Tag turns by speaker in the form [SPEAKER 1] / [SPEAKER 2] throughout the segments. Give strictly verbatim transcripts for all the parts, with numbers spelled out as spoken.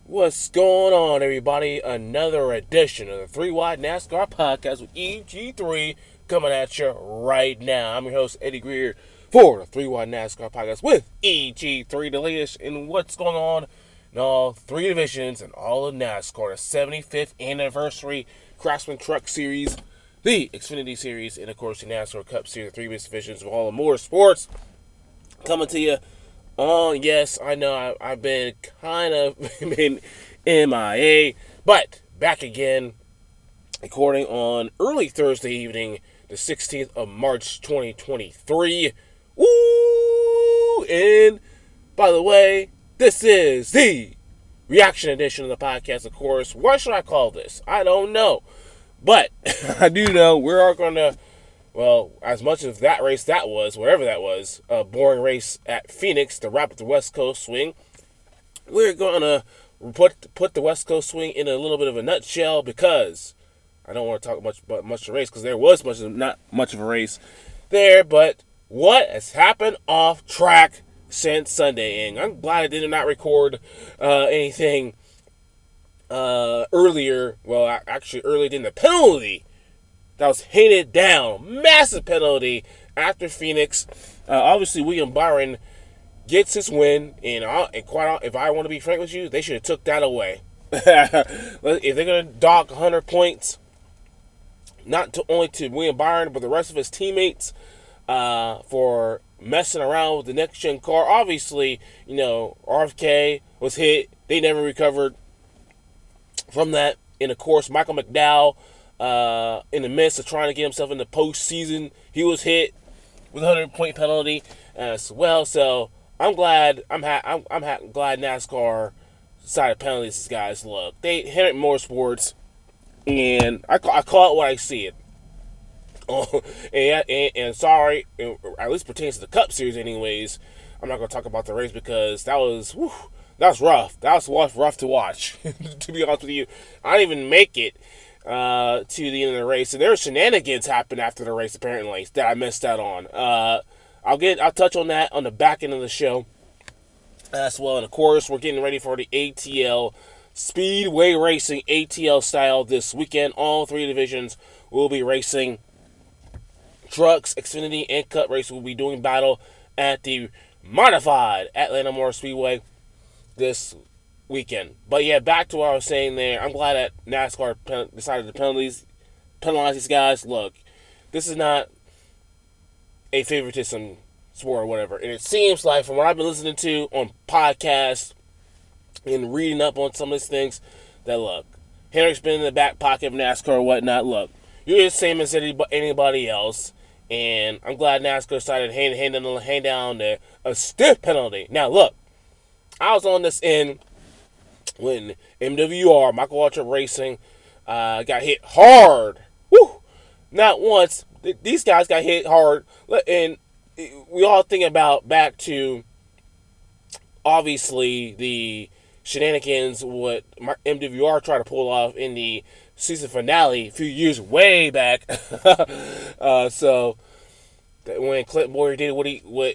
[SPEAKER 1] What's going on, everybody? Another edition of the Three Wide NASCAR Podcast with E G three coming at you right now. I'm your host, Eddie Greer, for the Three Wide NASCAR Podcast with E G three, the latest in what's going on in all three divisions and all of NASCAR. The seventy-fifth anniversary Craftsman Truck Series, the Xfinity Series, and of course the NASCAR Cup Series, the three biggest divisions of all of motorsports. Coming to you. Oh, yes, I know I, I've been kind of been M I A, but back again, recording on early Thursday evening, the sixteenth of March, twenty twenty-three. Woo! And, by the way, this is the reaction edition of the podcast, of course. What should I call this? I don't know. But I do know we are going to, well, as much as that race that was, whatever that was, a boring race at Phoenix to wrap up the West Coast swing, we're going to put put the West Coast swing in a little bit of a nutshell because I don't want to talk much about much of a race because there was much not much of a race there, but what has happened off track since Sunday? And I'm glad I did not record uh, anything uh, earlier. Well, actually, earlier than the penalty that was handed down. Massive penalty after Phoenix. Uh, obviously, William Byron gets his win, and, uh, and quite if I want to be frank with you, they should have took that away. If they're going to dock one hundred points, not to, only to William Byron, but the rest of his teammates uh, for messing around with the next-gen car. Obviously, you know, R F K was hit. They never recovered from that. And, of course, Michael McDowell, Uh, in the midst of trying to get himself in the postseason, he was hit with a hundred point penalty as well. So I'm glad I'm ha- I'm, I'm ha- glad NASCAR decided penalties. These guys look they hit it more sports, and I, I call it what I see it. Oh, and, and, and sorry, at least pertains to the Cup Series, anyways. I'm not gonna talk about the race because that was whew, that was rough. That was rough, rough to watch. To be honest with you, I didn't even make it Uh, to the end of the race, and there were shenanigans happened after the race apparently that I missed out on. Uh, I'll get, I'll touch on that on the back end of the show as well. And of course, we're getting ready for the A T L Speedway Racing A T L style this weekend. All three divisions will be racing. Trucks, Xfinity, and Cup Race will be doing battle at the modified Atlanta Motor Speedway this weekend. But yeah, back to what I was saying there. I'm glad that NASCAR pen- decided to penalties, penalize these guys. Look, this is not a favoritism sport or whatever. And it seems like, from what I've been listening to on podcasts and reading up on some of these things, that look, Hendrick's been in the back pocket of NASCAR or whatnot. Look, you're the same as anybody else. And I'm glad NASCAR decided to hand, hand, hand down a, a stiff penalty. Now, look, I was on this end when M W R, Michael Waltrip Racing, uh, got hit hard. Woo! Not once. These guys got hit hard. And we all think about back to, obviously, the shenanigans what M W R tried to pull off in the season finale a few years way back. uh, so, when Clint Boyer did what he... what.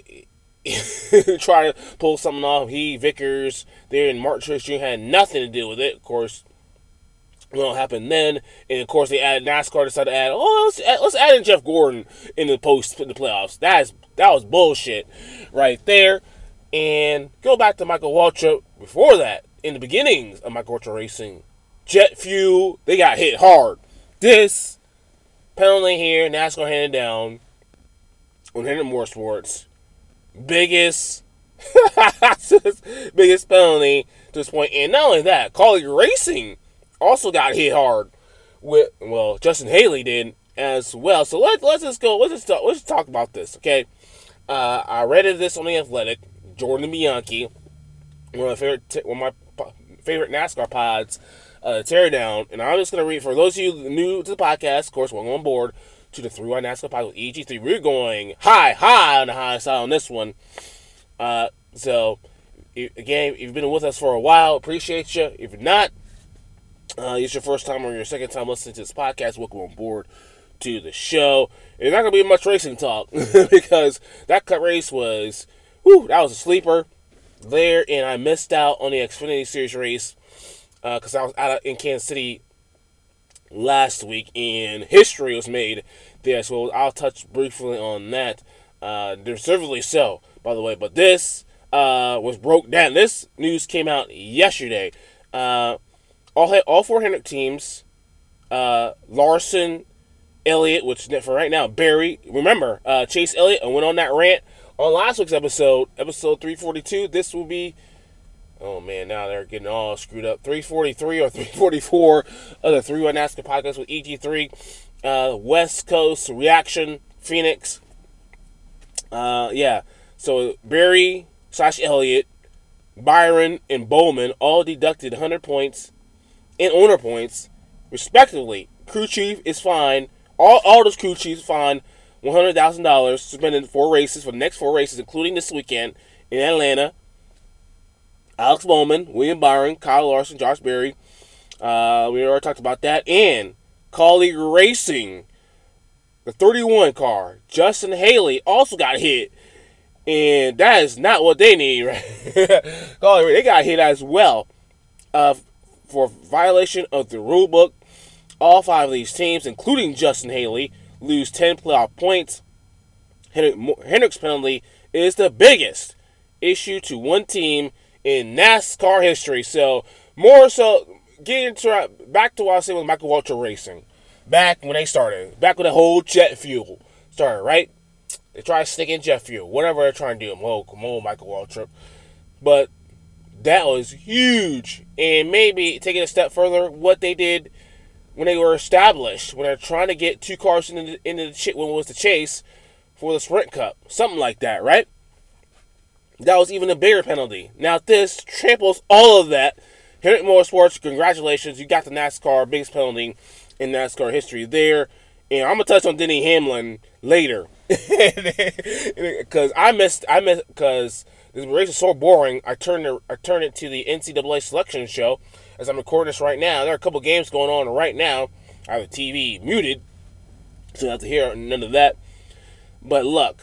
[SPEAKER 1] try to pull something off. He, Vickers, there, and Martin Truex Junior had nothing to do with it. Of course, what happened then, and of course they added NASCAR decided to add. Oh, let's add, let's add in Jeff Gordon in the post in the playoffs. That is that was bullshit, right there. And go back to Michael Waltrip before that, in the beginnings of Michael Waltrip Racing, jet fuel they got hit hard. This penalty here, NASCAR handed down on Hendrick Motorsports. Biggest, biggest penalty to this point. And not only that, Kaulig Racing also got hit hard with, well, Justin Haley did as well. So let, let's just go, let's just talk, let's just talk about this, okay? Uh, I read this on The Athletic. Jordan Bianchi, one of my favorite, one of my favorite NASCAR pods, uh, tear down. And I'm just going to read, for those of you new to the podcast, of course, welcome on board to the three one NASCAR Pod with E G three. We're going high, high on the high side on this one. Uh, so, again, if you've been with us for a while, appreciate you. If you're not, uh, it's your first time or your second time listening to this podcast, welcome on board to the show. There's not going to be much racing talk because that cut race was, whew, that was a sleeper. there, and I missed out on the Xfinity Series race because uh, I was out in Kansas City last week, and history was made there. So I'll touch briefly on that. Uh, deservedly so, by the way. But this uh, was broke down. This news came out yesterday. Uh, all all four hundred teams, uh, Larson, Elliott, which for right now, Barry. Remember, uh, Chase Elliott. I went on that rant on last week's episode, episode three forty-two. This will be, oh man, now they're getting all screwed up. three forty-three or three forty-four of the three one NASCAR podcast with E G three. Uh, West Coast Reaction, Phoenix. Uh, yeah, so Barry slash Elliott, Byron, and Bowman all deducted one hundred points and owner points, respectively. Crew chief is fined. All, all those crew chiefs fined one hundred thousand dollars, suspended four races for the next four races, including this weekend in Atlanta. Alex Bowman, William Byron, Kyle Larson, Josh Berry. Uh, we already talked about that. And Colleague Racing, the thirty-one car, Justin Haley, also got hit. And that is not what they need, right? They got hit as well uh, for violation of the rule book. All five of these teams, including Justin Haley, lose ten playoff points. Hendrick's penalty is the biggest issue to one team in NASCAR history. So, more so, getting to, back to what I was saying with Michael Waltrip Racing. Back when they started. Back when the whole jet fuel started, right? They try to stick in jet fuel. Whatever they're trying to do. Oh, come on, Michael Waltrip. But that was huge. And maybe, taking a step further, what they did when they were established, when they're trying to get two cars into the, into the when it was the chase for the Sprint Cup. Something like that, right? That was even a bigger penalty. Now this tramples all of that. Hendrick Motorsports, congratulations. You got the NASCAR biggest penalty in NASCAR history there. And I'm going to touch on Denny Hamlin later. Because I missed, I missed, because this race is so boring, I turned, it, I turned it to the N C double A selection show as I'm recording this right now. There are a couple games going on right now. I have the T V muted, so you have to hear none of that. But look,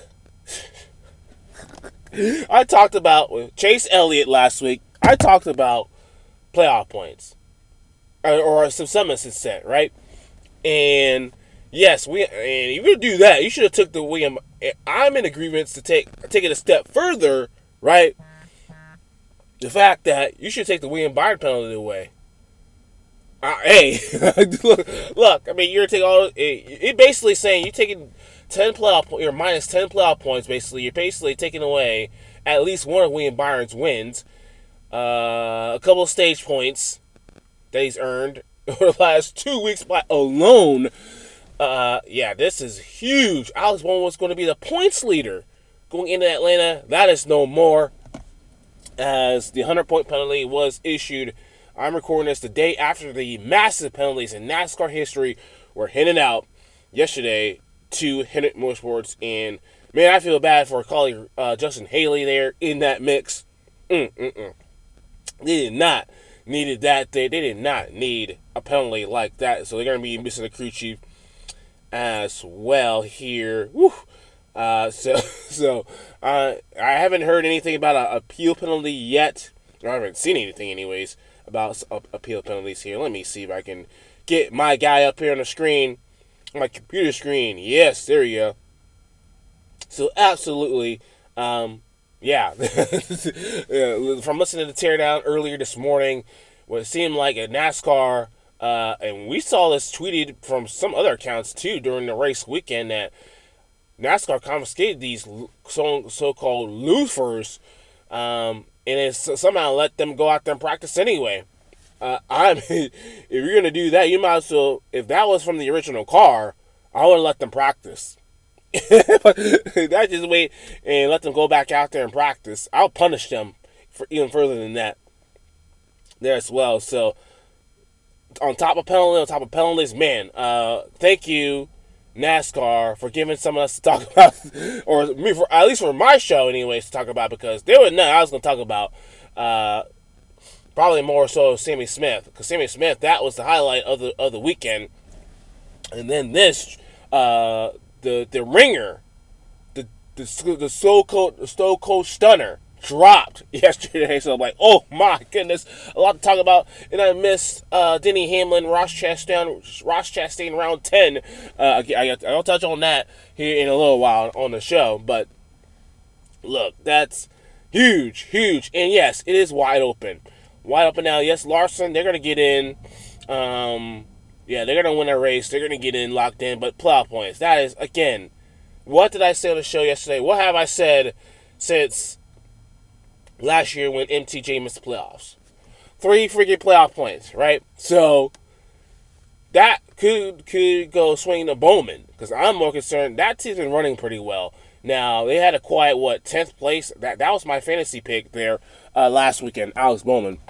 [SPEAKER 1] I talked about with Chase Elliott last week. I talked about playoff points, or, or some summonses set, right? And yes, we and if you do that, you should have took the William. I'm in agreement to take take it a step further, right? The fact that you should take the William Byron penalty away. Uh, hey, look, look, I mean, you're taking all. It, it basically saying you're taking ten playoff, you're minus ten playoff points. Basically, you're basically taking away at least one of William Byron's wins, uh, a couple of stage points that he's earned over the last two weeks by alone. Uh, yeah, this is huge. Alex Bowman was going to be the points leader going into Atlanta. That is no more, as the one hundred point penalty was issued. I'm recording this the day after the massive penalties in NASCAR history were handed out yesterday to Hendrick Motorsports. And, man, I feel bad for colleague uh, Justin Haley there in that mix. Mm-mm-mm. They did not needed that. They, they did not need a penalty like that. So they're going to be missing the crew chief as well here. Woo. Uh, so so uh, I haven't heard anything about an appeal penalty yet. I haven't seen anything anyways about appeal penalties here. Let me see if I can get my guy up here on the screen, on my computer screen. Yes, there you go. So absolutely, um, yeah. From listening to Teardown earlier this morning, what seemed like a NASCAR, uh, and we saw this tweeted from some other accounts too during the race weekend, that NASCAR confiscated these so, so-called loafers, um, and it's somehow let them go out there and practice anyway. Uh, I mean, if you're going to do that, you might as well, if that was from the original car, I would let them practice. That just wait and let them go back out there and practice. I'll punish them for even further than that there as well. So, on top of penalty, on top of penalties, man, uh, thank you, NASCAR, for giving some of us to talk about, or me for at least for my show, anyways, to talk about, because there was none I was going to talk about. Uh, probably more so Sammy Smith, because Sammy Smith, that was the highlight of the of the weekend, and then this, uh, the the ringer, the the the so called so called stunner, dropped yesterday. So I'm like, oh my goodness, a lot to talk about. And I missed uh, Denny Hamlin, Ross Chastain, Ross Chastain round ten. Uh, I, I, I'll touch on that here in a little while on the show. But look, that's huge, huge. And yes, it is wide open. Wide open now. Yes, Larson, they're going to get in. Um, yeah, they're going to win a race. They're going to get in, locked in. But playoff points, that is, again, what did I say on the show yesterday? What have I said since last year when M T J missed the playoffs? Three freaking playoff points, right? So that could could go swing to Bowman, because I'm more concerned that team's been running pretty well. Now they had a quiet what tenth place. That that was my fantasy pick there uh, last weekend, Alex Bowman.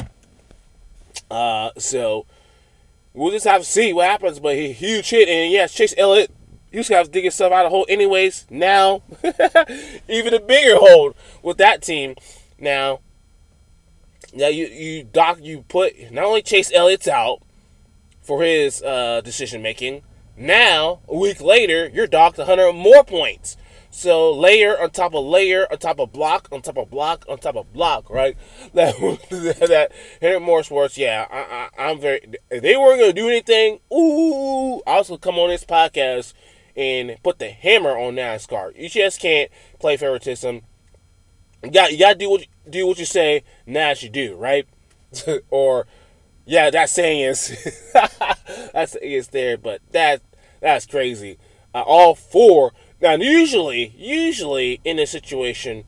[SPEAKER 1] Uh, so we'll just have to see what happens. But he huge hit, and yes, Chase Elliott. You just have to dig yourself out of the hole anyways. Now, even a bigger hole with that team. Now, now you you doc you put not only Chase Elliott's out for his uh, decision making. Now, a week later, you're docked one hundred more points. So layer on top of layer on top of block on top of block on top of block, right? That that Henrik Motorsports, yeah, I, I, I'm very. If they weren't gonna do anything, ooh, I was gonna come on this podcast and put the hammer on NASCAR. You just can't play favoritism. You got you got to do what do what you say. Now you do, right? Or yeah, that saying is that's is there, but that that's crazy. Uh, all four. Now, usually, usually in a situation,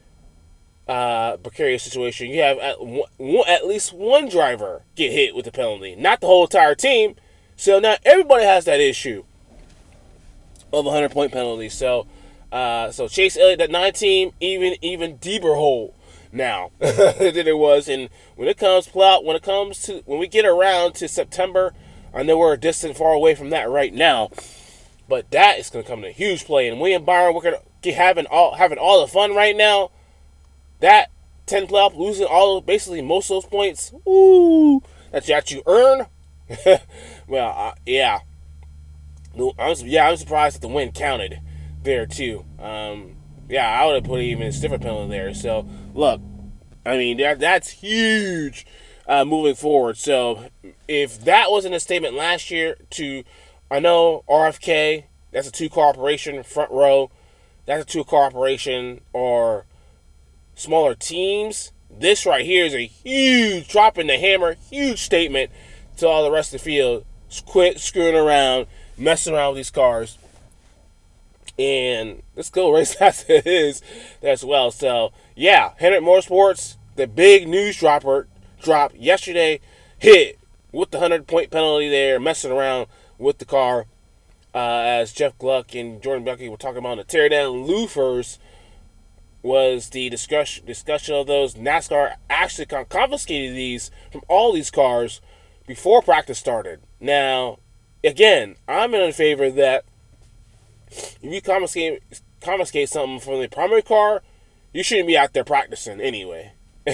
[SPEAKER 1] uh, precarious situation, you have at, one, at least one driver get hit with a penalty, not the whole entire team. So now everybody has that issue of a hundred point penalty. So, uh, so Chase Elliott, that nine team, even even deeper hole now than it was. And when it comes plot, when it comes to when we get around to September, I know we're a distant far away from that right now. But that is going to come to a huge play. And William Byron, we're going to get having all having all the fun right now. That ten playoff, losing all basically most of those points, ooh, that you, that you earn. well, uh, yeah, I was yeah I was surprised that the win counted there too. Um, yeah, I would have put even a stiffer penalty there. So look, I mean that that's huge uh, moving forward. So if that wasn't a statement last year to I know R F K, that's a two-car operation, front row, that's a two-car operation, or smaller teams. This right here is a huge drop in the hammer, huge statement to all the rest of the field. Quit screwing around, messing around with these cars, and let's go race as it is as well. So, yeah, Henrik Motorsports, the big news dropper, drop yesterday, hit with the one hundred point penalty there, messing around with the car, uh, as Jeff Gluck and Jordan Buckley were talking about the teardown loofers, was the discussion discussion of those. NASCAR actually confiscated these from all these cars before practice started. Now, again, I'm in favor that if you confiscate confiscate something from the primary car, you shouldn't be out there practicing anyway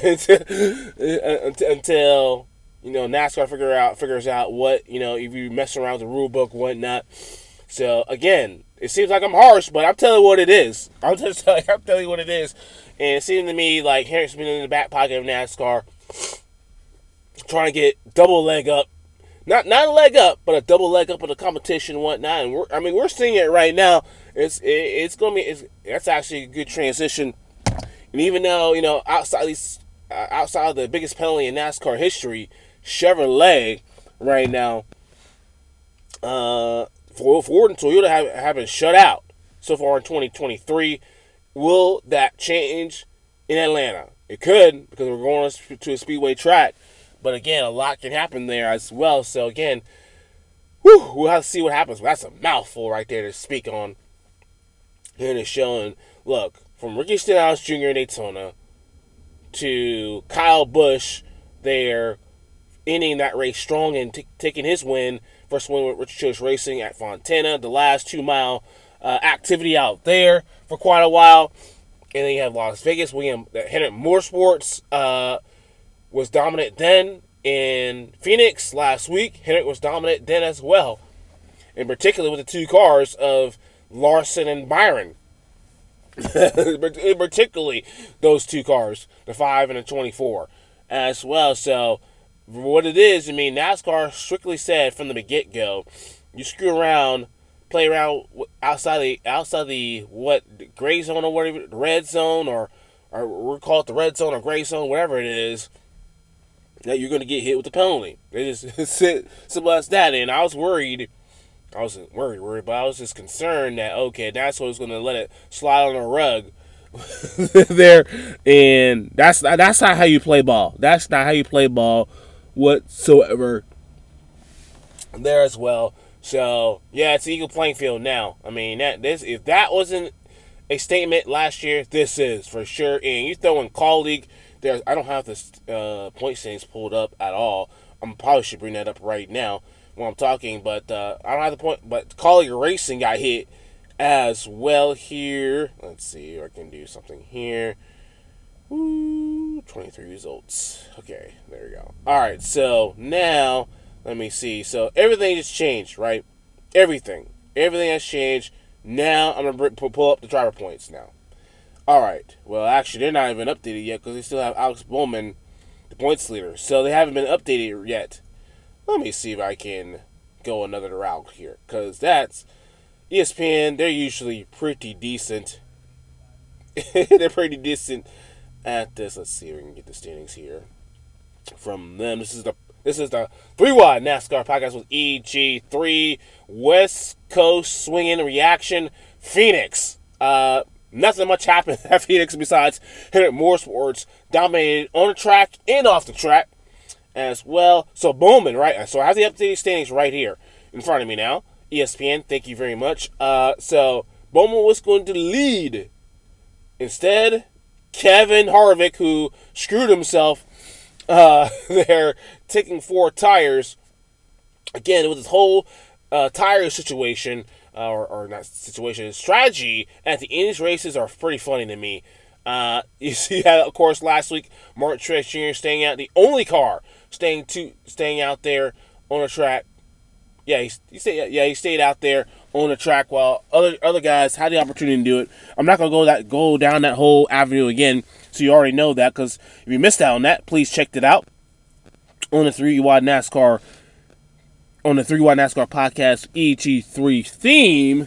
[SPEAKER 1] until you know, NASCAR figure out figures out what, you know, if you mess around with the rule book, whatnot. So again, it seems like I'm harsh, but I'm telling you what it is. I'm just telling you, I'm telling you what it is. And it seems to me like Henrik's been in the back pocket of NASCAR, trying to get double leg up, not not a leg up, but a double leg up in the competition and whatnot. And we're, I mean, we're seeing it right now. It's it, it's gonna be it's that's actually a good transition. And even though you know outside these uh, outside of the biggest penalty in NASCAR history, Chevrolet right now, uh, Ford and Toyota have, have been shut out so far in twenty twenty-three. Will that change in Atlanta? It could, because we're going to a speedway track. But again, a lot can happen there as well. So again, whew, we'll have to see what happens. That's a mouthful right there to speak on here in the show. And look, from Ricky Stenhouse Junior in Daytona to Kyle Busch there, ending that race strong and t- taking his win, first win with Richard Childress Racing at Fontana, the last two-mile uh, activity out there for quite a while. And then you have Las Vegas. William Henrik Motorsports uh, was dominant then. In Phoenix last week, Henrik was dominant then as well. In particular with the two cars of Larson and Byron. particularly those two cars, the five and the twenty-four, as well. So, what it is, I mean, NASCAR strictly said from the get go, you screw around, play around outside the outside the what gray zone or whatever, the red zone, or or we'll call it the red zone or gray zone, whatever it is, that you're going to get hit with the penalty. They just simple as that. And I was worried. I wasn't worried, worried, but I was just concerned that okay, that's what was going to let it slide on the rug there, and that's that's not how you play ball. That's not how you play ball whatsoever there as well. So yeah, it's equal playing field now. I mean that this if that wasn't a statement last year, this is for sure. And you throw in call league, there's I don't have this uh, point standings pulled up at all. I probably should bring that up right now when I'm talking, but uh, I don't have the point. But call league racing got hit as well here. Let's see if I can do something here. Ooh, twenty-three results. Okay, there we go. All right, so now let me see. So everything just changed, right? Everything, everything has changed. Now I'm gonna pull up the driver points now. All right. Well, actually, they're not even updated yet because they still have Alex Bowman, the points leader. So they haven't been updated yet. Let me see if I can go another route here because that's E S P N. They're usually pretty decent. They're pretty decent at this. Let's see if we can get the standings here from them. This is the this is the three wide NASCAR podcast with E G three West Coast swinging reaction. Phoenix. Uh, nothing much happened at Phoenix besides Hendrick Motorsports dominated on the track and off the track as well. So Bowman, right? So I have the updated standings right here in front of me now. E S P N, thank you very much. Uh, so Bowman was going to lead. Instead, Kevin Harvick, who screwed himself uh, there, taking four tires. Again, with this whole uh, tire situation, uh, or, or not situation, strategy at the end of these races are pretty funny to me. Uh, you see that, of course, last week, Martin Truex Junior staying out, the only car staying to staying out there on the track. Yeah, he, he stayed. Yeah, he stayed out there on the track while other other guys had the opportunity to do it. I'm not gonna go that go down that whole avenue again, so you already know that. Because if you missed out on that, please check it out on the three wide NASCAR on the three wide NASCAR podcast E G three theme.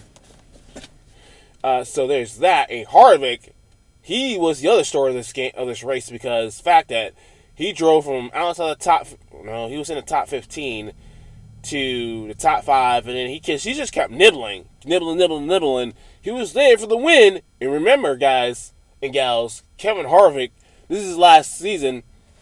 [SPEAKER 1] Uh, so there's that. And Harvick, he was the other story of this game of this race because the fact that he drove from outside the top. No, he was in the top fifteen to the top five, and then he he just kept nibbling, nibbling, nibbling, nibbling. He was there for the win. And remember, guys and gals, Kevin Harvick, this is his last season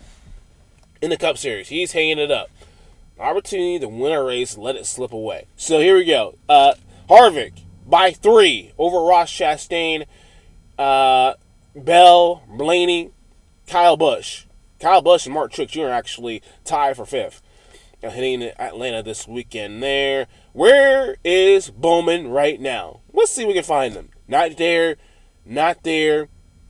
[SPEAKER 1] in the Cup Series. He's hanging it up. Opportunity to win a race, let it slip away. So here we go. Uh, Harvick by three over Ross Chastain, uh, Bell, Blaney, Kyle Busch. Kyle Busch and Mark Truex Junior actually tied for fifth. Hitting Atlanta this weekend there. Where is Bowman right now? Let's see if we can find them. Not there. Not there.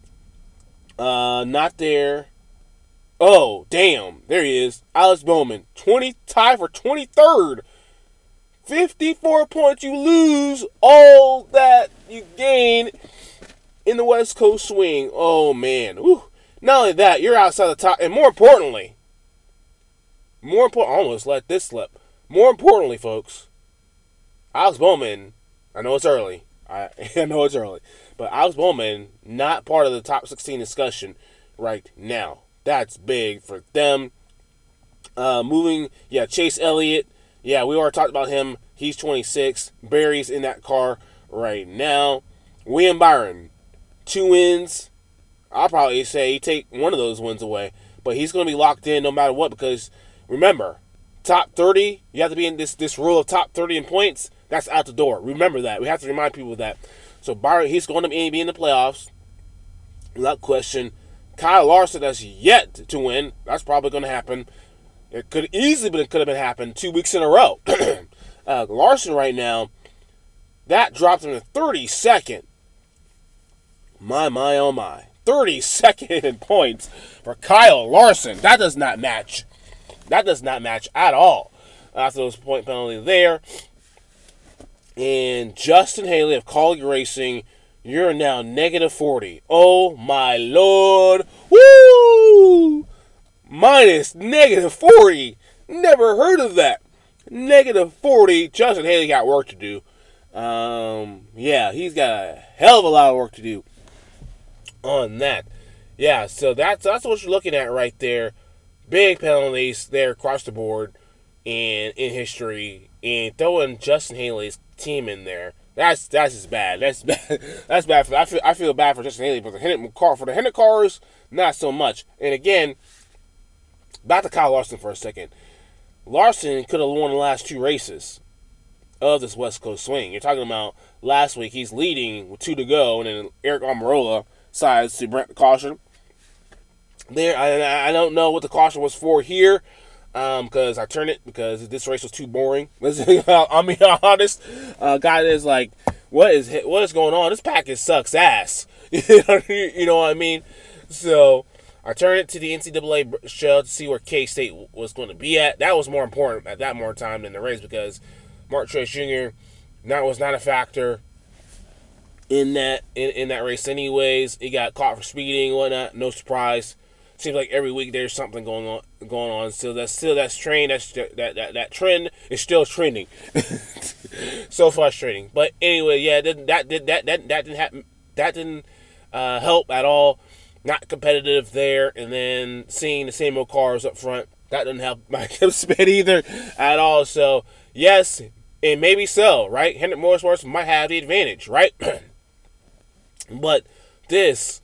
[SPEAKER 1] Uh, not there. Oh, damn. There he is. Alex Bowman. twenty tie for twenty-third. fifty-four points. You lose all that you gain in the West Coast swing. Oh, man. Whew. Not only that, you're outside the top. And more importantly, More important, I almost let this slip. More importantly, folks, Alex Bowman, I know it's early. I, I know it's early. But Alex Bowman, not part of the top sixteen discussion right now. That's big for them. Uh, moving, yeah, Chase Elliott. Yeah, we already talked about him. He's twenty-six. Barry's in that car right now. William Byron, two wins. I'll probably say he take one of those wins away. But he's going to be locked in no matter what because remember, top thirty, you have to be in this, this rule of top thirty in points. That's out the door. Remember that. We have to remind people of that. So, Byron, he's going to be in the playoffs. Without question. Kyle Larson has yet to win. That's probably going to happen. It could easily but it could have been happened two weeks in a row. uh, Larson right now, that dropped him to thirty-second. My, my, oh, my. thirty-second in points for Kyle Larson. That does not match. That does not match at all after those point penalty there. And Justin Haley of Kaulig Racing, You're now negative forty. Oh my lord. Woo! Minus negative forty. Never heard of that. Negative forty. Justin Haley got work to do. Um, yeah, he's got a hell of a lot of work to do on that. Yeah, so that's that's what you're looking at right there. Big penalties there across the board and in history, and throwing Justin Haley's team in there. That's that's just bad. That's bad. That's bad for. I feel I feel bad for Justin Haley, but the Hendrick car for the Hendrick cars, not so much. And again, back to Kyle Larson for a second. Larson could have won the last two races of this West Coast swing. You're talking about last week. He's leading with two to go, and then Eric Almirola decides to grant the caution. There, I, I don't know what the caution was for here, because um, I turned it because this race was too boring. I'll be honest. Uh, guy is like, what is what is going on? This package sucks ass. You know what I mean? So I turned it to the N C double A show to see where K-State was going to be at. That was more important at that more time than the race because Mark Truex Junior that was not a factor in that in, in that race anyways. He got caught for speeding and whatnot. No surprise. Seems like every week there's something going on going on. So that's still that's train that's that that, that trend is still trending. So frustrating. But anyway, yeah, that that did that that that didn't happen. That didn't uh, help at all. Not competitive there, and then seeing the same old cars up front, that didn't help my spin either at all. So yes, and maybe so, right? Hendrick Motorsports might have the advantage, right? But this.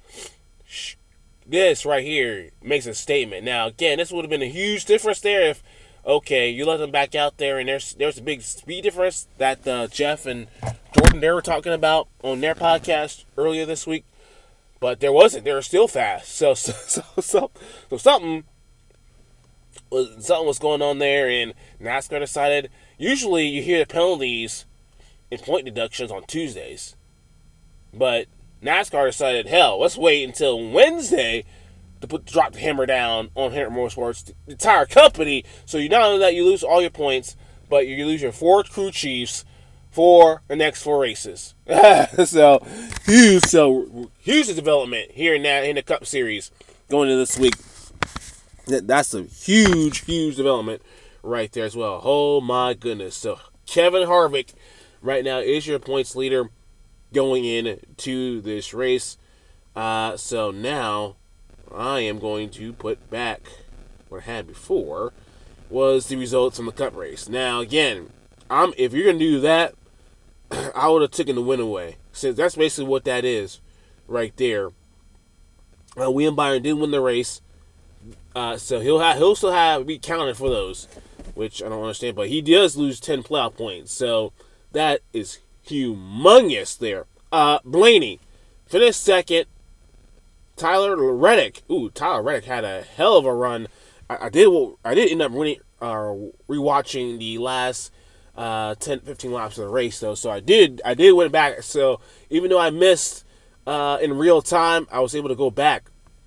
[SPEAKER 1] This right here makes a statement. Now, again, this would have been a huge difference there if, okay, you let them back out there, and there's there's a big speed difference that uh, Jeff and Jordan, they were talking about on their podcast earlier this week. But there wasn't. They were still fast. So, so, so, so, so something, was, something was going on there, and NASCAR decided, usually you hear the penalties and point deductions on Tuesdays. But NASCAR decided, hell, let's wait until Wednesday to put drop the hammer down on Hendrick Motorsports, the entire company. So you not only that you lose all your points, but you lose your four crew chiefs for the next four races. so huge, so huge development here in that in the Cup Series going into this week. That's a huge, huge development right there as well. Oh my goodness! So Kevin Harvick right now is your points leader going into this race. Uh, so now I am going to put back what I had before was the results from the Cup race. Now again, I'm if you're gonna do that, I would have taken the win away, since that's basically what that is right there. Uh, William Byron did win the race, uh, so he'll have he'll still have be counted for those, which I don't understand. But he does lose ten playoff points, so that is humongous there. Uh, Blaney finished second. Tyler Reddick, ooh, Tyler Reddick had a hell of a run. I, I did I did end up winning, uh, rewatching the last uh, ten, fifteen laps of the race though, so I did I did win back. So even though I missed uh, in real time, I was able to go back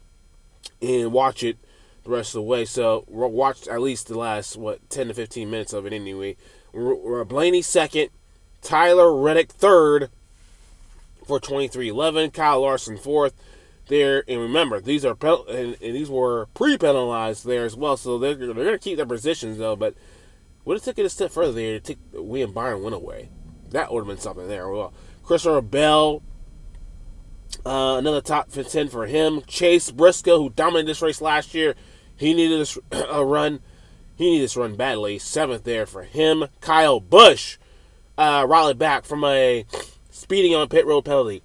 [SPEAKER 1] and watch it the rest of the way. So watched at least the last what ten to fifteen minutes of it anyway. Blaney second. Tyler Reddick third for twenty-three eleven. Kyle Larson fourth there. And remember, these are and, and these were pre-penalized there as well, so they're, they're going to keep their positions though. But would have taken it a step further there to take William Byron win away. That would have been something there. Well, Christopher Bell, uh, another top ten for him. Chase Briscoe, who dominated this race last year, he needed this, a run. He needed this run badly. Seventh there for him. Kyle Busch. Uh, rallied back from a speeding on pit road penalty.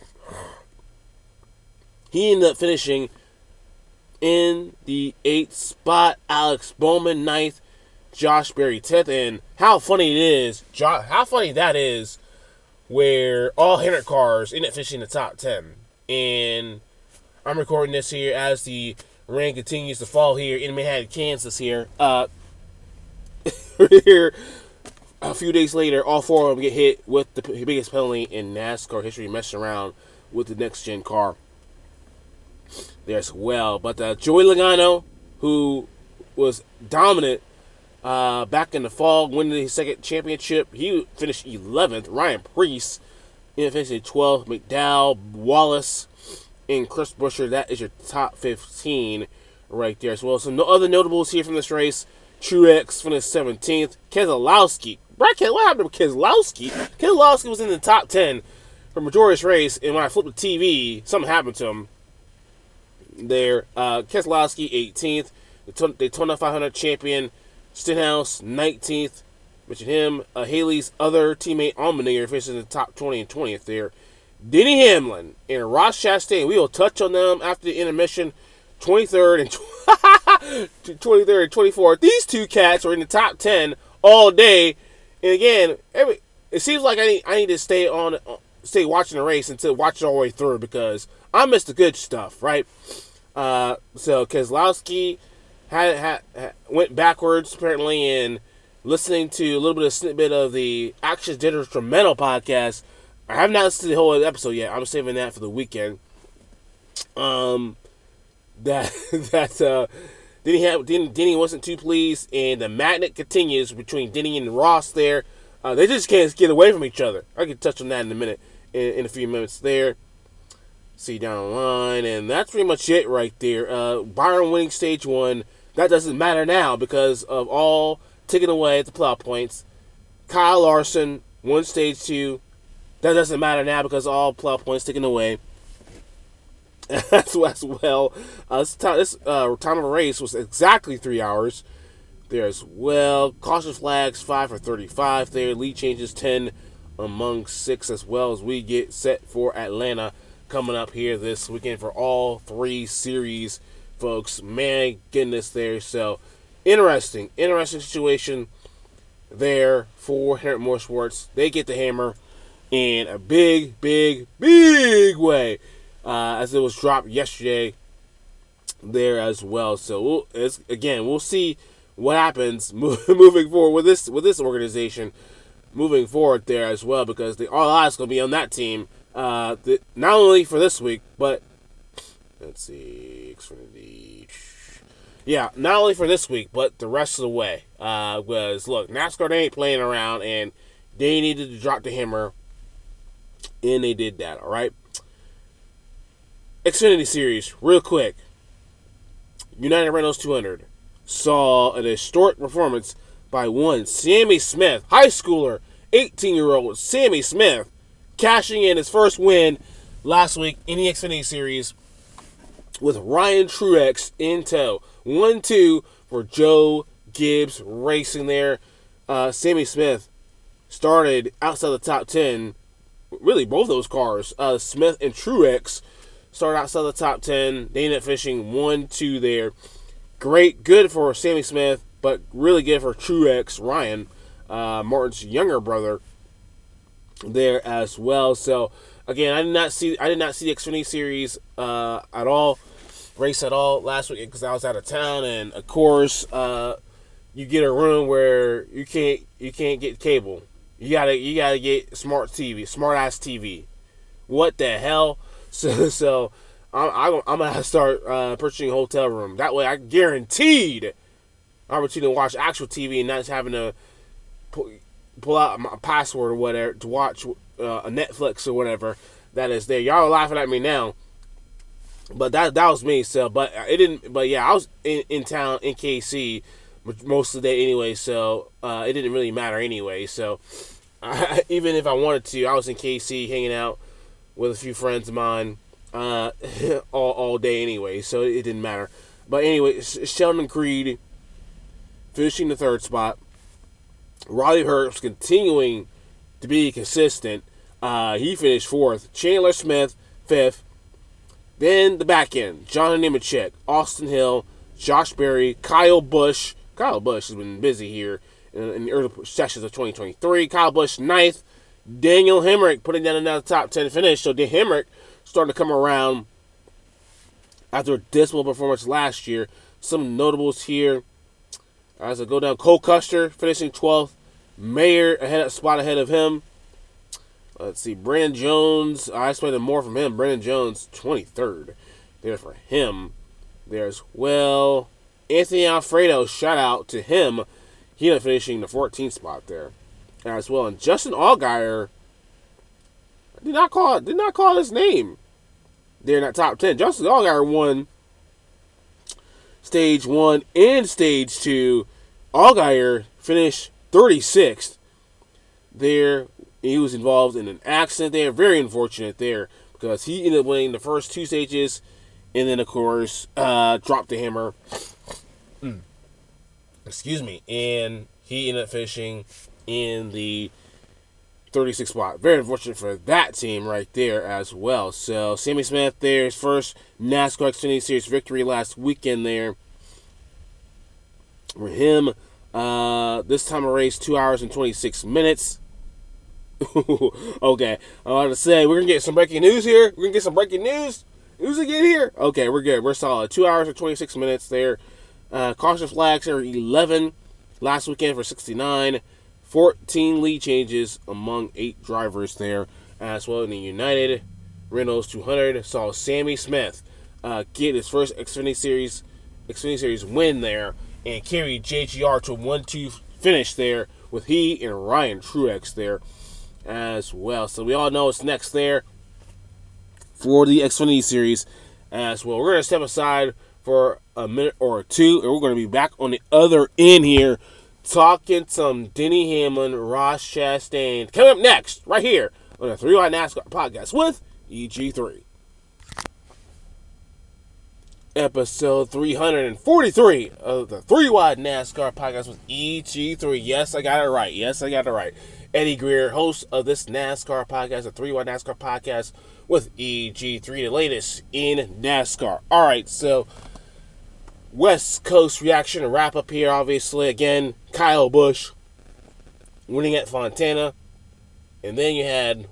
[SPEAKER 1] He ended up finishing in the eighth spot. Alex Bowman ninth. Josh Berry tenth. And how funny it is, jo- how funny that is, where all Hendrick cars end up finishing in the top ten. And I'm recording this here as the rain continues to fall here in Manhattan, Kansas. Here, uh, here. A few days later, all four of them get hit with the biggest penalty in NASCAR history, messing around with the next-gen car there as well. But uh, Joey Logano, who was dominant uh, back in the fall, winning his second championship, he finished eleventh. Ryan Preece In finishing twelfth, McDowell, Wallace, and Chris Buescher. That is your top fifteen right there as well. So no other notables here from this race. Truex finished seventeenth. Keselowski. What happened to Keselowski? Keselowski was in the top ten for majority of this race, and when I flipped the T V, something happened to him there. Uh, Keselowski, eighteenth. The Daytona five hundred champion, Stenhouse, nineteenth. Mention him. Uh, Haley's other teammate, Allmendinger, finishes in the top twenty and twentieth there. Denny Hamlin and Ross Chastain. We will touch on them after the intermission. twenty-third and twenty-third and twenty-fourth. These two cats are in the top ten all day. And again, every it seems like I need I need to stay on stay watching the race until watch it all the way through because I missed the good stuff, right? Uh, so Keselowski had, had, had went backwards apparently in listening to a little bit of snippet of the Action Dinner Instrumental podcast. I have not listened to the whole episode yet. I'm saving that for the weekend. Um, that that uh, Denny had Denny, Denny wasn't too pleased, and the magnet continues between Denny and Ross. There, uh, they just can't get away from each other. I can touch on that in a minute, in, in a few minutes. There, see down the line, and that's pretty much it right there. Uh, Byron winning stage one. That doesn't matter now because of all taken away at the playoff points. Kyle Larson won stage two. That doesn't matter now because all playoff points taken away. as, as well. Uh, this time, this uh, time of a race was exactly three hours. There as well. Caution flags five for thirty-five there. Lead changes ten among six as well as we get set for Atlanta coming up here this weekend for all three series, folks. Man, goodness there. So, interesting, interesting situation there for Hendrick Motorsports. They get the hammer in a big, big, big way, uh, as it was dropped yesterday there as well. So we'll, it's, again, we'll see what happens moving forward with this with this organization moving forward there as well, because the all eyes going to be on that team, uh, the, not only for this week, but let's see, Xfinity. Yeah, not only for this week, but the rest of the way. Uh, because look, NASCAR, they ain't playing around, and they needed to drop the hammer. And they did that, all right? Xfinity Series, real quick. United Rentals two hundred saw an historic performance by one Sammy Smith, high schooler, eighteen-year-old Sammy Smith, cashing in his first win last week in the Xfinity Series with Ryan Truex in tow. one two for Joe Gibbs Racing there. Uh, Sammy Smith started outside the top ten. Really, both those cars, uh, Smith and Truex, started outside the top ten. They ended up finishing one two there. Great, good for Sammy Smith, but really good for Truex, Ryan, uh, Martin's younger brother, there as well. So again, I did not see I did not see the Xfinity Series uh, at all, race at all last week because I was out of town, and of course, uh, you get a room where you can't you can't get cable. You gotta you gotta get smart T V, smart ass T V. What the hell? So so I'm I'm, I'm gonna start uh, purchasing a hotel room. That way, I guaranteed opportunity to watch actual T V and not just having to pull, pull out my password or whatever to watch uh, a Netflix or whatever that is there. Y'all are laughing at me now, but that that was me. So, but it didn't. But yeah, I was in, in town in K C most of the day anyway, so uh, it didn't really matter anyway. So I, even if I wanted to, I was in K C hanging out with a few friends of mine uh, all all day anyway, so it didn't matter. But anyway, Sheldon Creed finishing the third spot. Riley Herbst continuing to be consistent. Uh, he finished fourth. Chandler Smith fifth. Then the back end: John Nemechek, Austin Hill, Josh Berry, Kyle Busch. Kyle Busch has been busy here in, in the early sessions of twenty twenty-three. Kyle Busch ninth. Daniel Hemrick putting down another top ten finish. So Dan Hemrick starting to come around after a dismal performance last year. Some notables here as I go down: Cole Custer finishing twelfth. Mayer ahead, spot ahead of him. Let's see, Brandon Jones. I expected more from him. Brandon Jones, twenty-third. There for him. There as well. Anthony Alfredo, shout out to him. He ended up finishing the fourteenth spot there as well. And Justin Allgaier, Did not call did not call his name. They're in that top ten. Justin Allgaier won stage one and stage two. Allgaier finished thirty-sixth. There, he was involved in an accident there. Very unfortunate there because he ended up winning the first two stages, and then of course uh, dropped the hammer. Mm. Excuse me, and he ended up finishing in the thirty-sixth spot. Very unfortunate for that team right there as well. So Sammy Smith there, his first NASCAR Xfinity Series victory last weekend there. For him, uh, this time a race, two hours and twenty-six minutes. Okay, I want to say we're gonna get some breaking news here. We're gonna get some breaking news. News again here. Okay, we're good. We're solid. Two hours and twenty-six minutes there. Uh, caution flags are eleven. Last weekend for sixty-nine. fourteen lead changes among eight drivers there as well. In the United Reynolds two hundred, saw Sammy Smith uh, get his first Xfinity Series Xfinity Series win there and carry J G R to a one two finish there with he and Ryan Truex there as well. So we all know what's next there for the Xfinity Series as well. We're going to step aside for a minute or two, and we're going to be back on the other end here talking some Denny Hamlin, Ross Chastain. Coming up next, right here on the three wide NASCAR podcast with E G three. Episode three forty-three of the three wide NASCAR podcast with E G three. Yes, I got it right. Yes, I got it right. Eddie Greer, host of this NASCAR podcast, the three wide NASCAR podcast with E G three, the latest in NASCAR. All right, so West Coast reaction and wrap up here, obviously. Again, Kyle Busch winning at Fontana. And then you had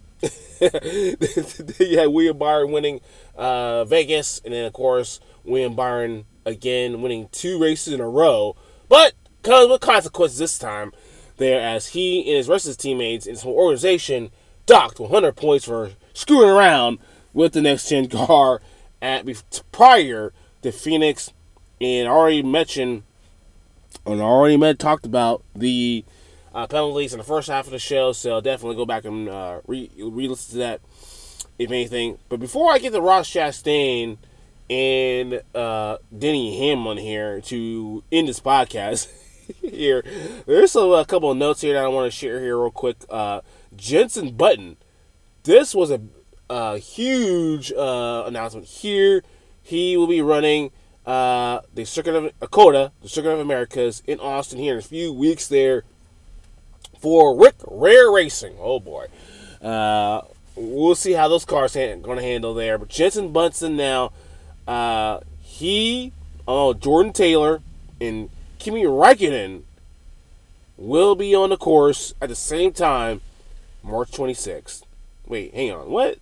[SPEAKER 1] you had William Byron winning uh, Vegas. And then, of course, William Byron again winning two races in a row. But comes with consequences this time there as he and his rest of his teammates and his whole organization docked one hundred points for screwing around with the next-gen car at prior to Phoenix. And I already mentioned, and I already met, talked about the uh, penalties in the first half of the show, so definitely go back and uh, re- re-listen to that, if anything. But before I get to Ross Chastain and uh, Denny Hamlin here to end this podcast here, there's a, a couple of notes here that I want to share here real quick. Uh, Jenson Button, this was a, a huge uh, announcement here. He will be running Uh, the Circuit of uh, COTA, the Circuit of Americas in Austin here in a few weeks there for Rick Rare Racing. Oh boy. Uh, we'll see how those cars are going to handle there. But Jenson Button now, uh, he, oh, Jordan Taylor and Kimi Räikkönen will be on the course at the same time, March twenty-sixth. Wait, hang on. What?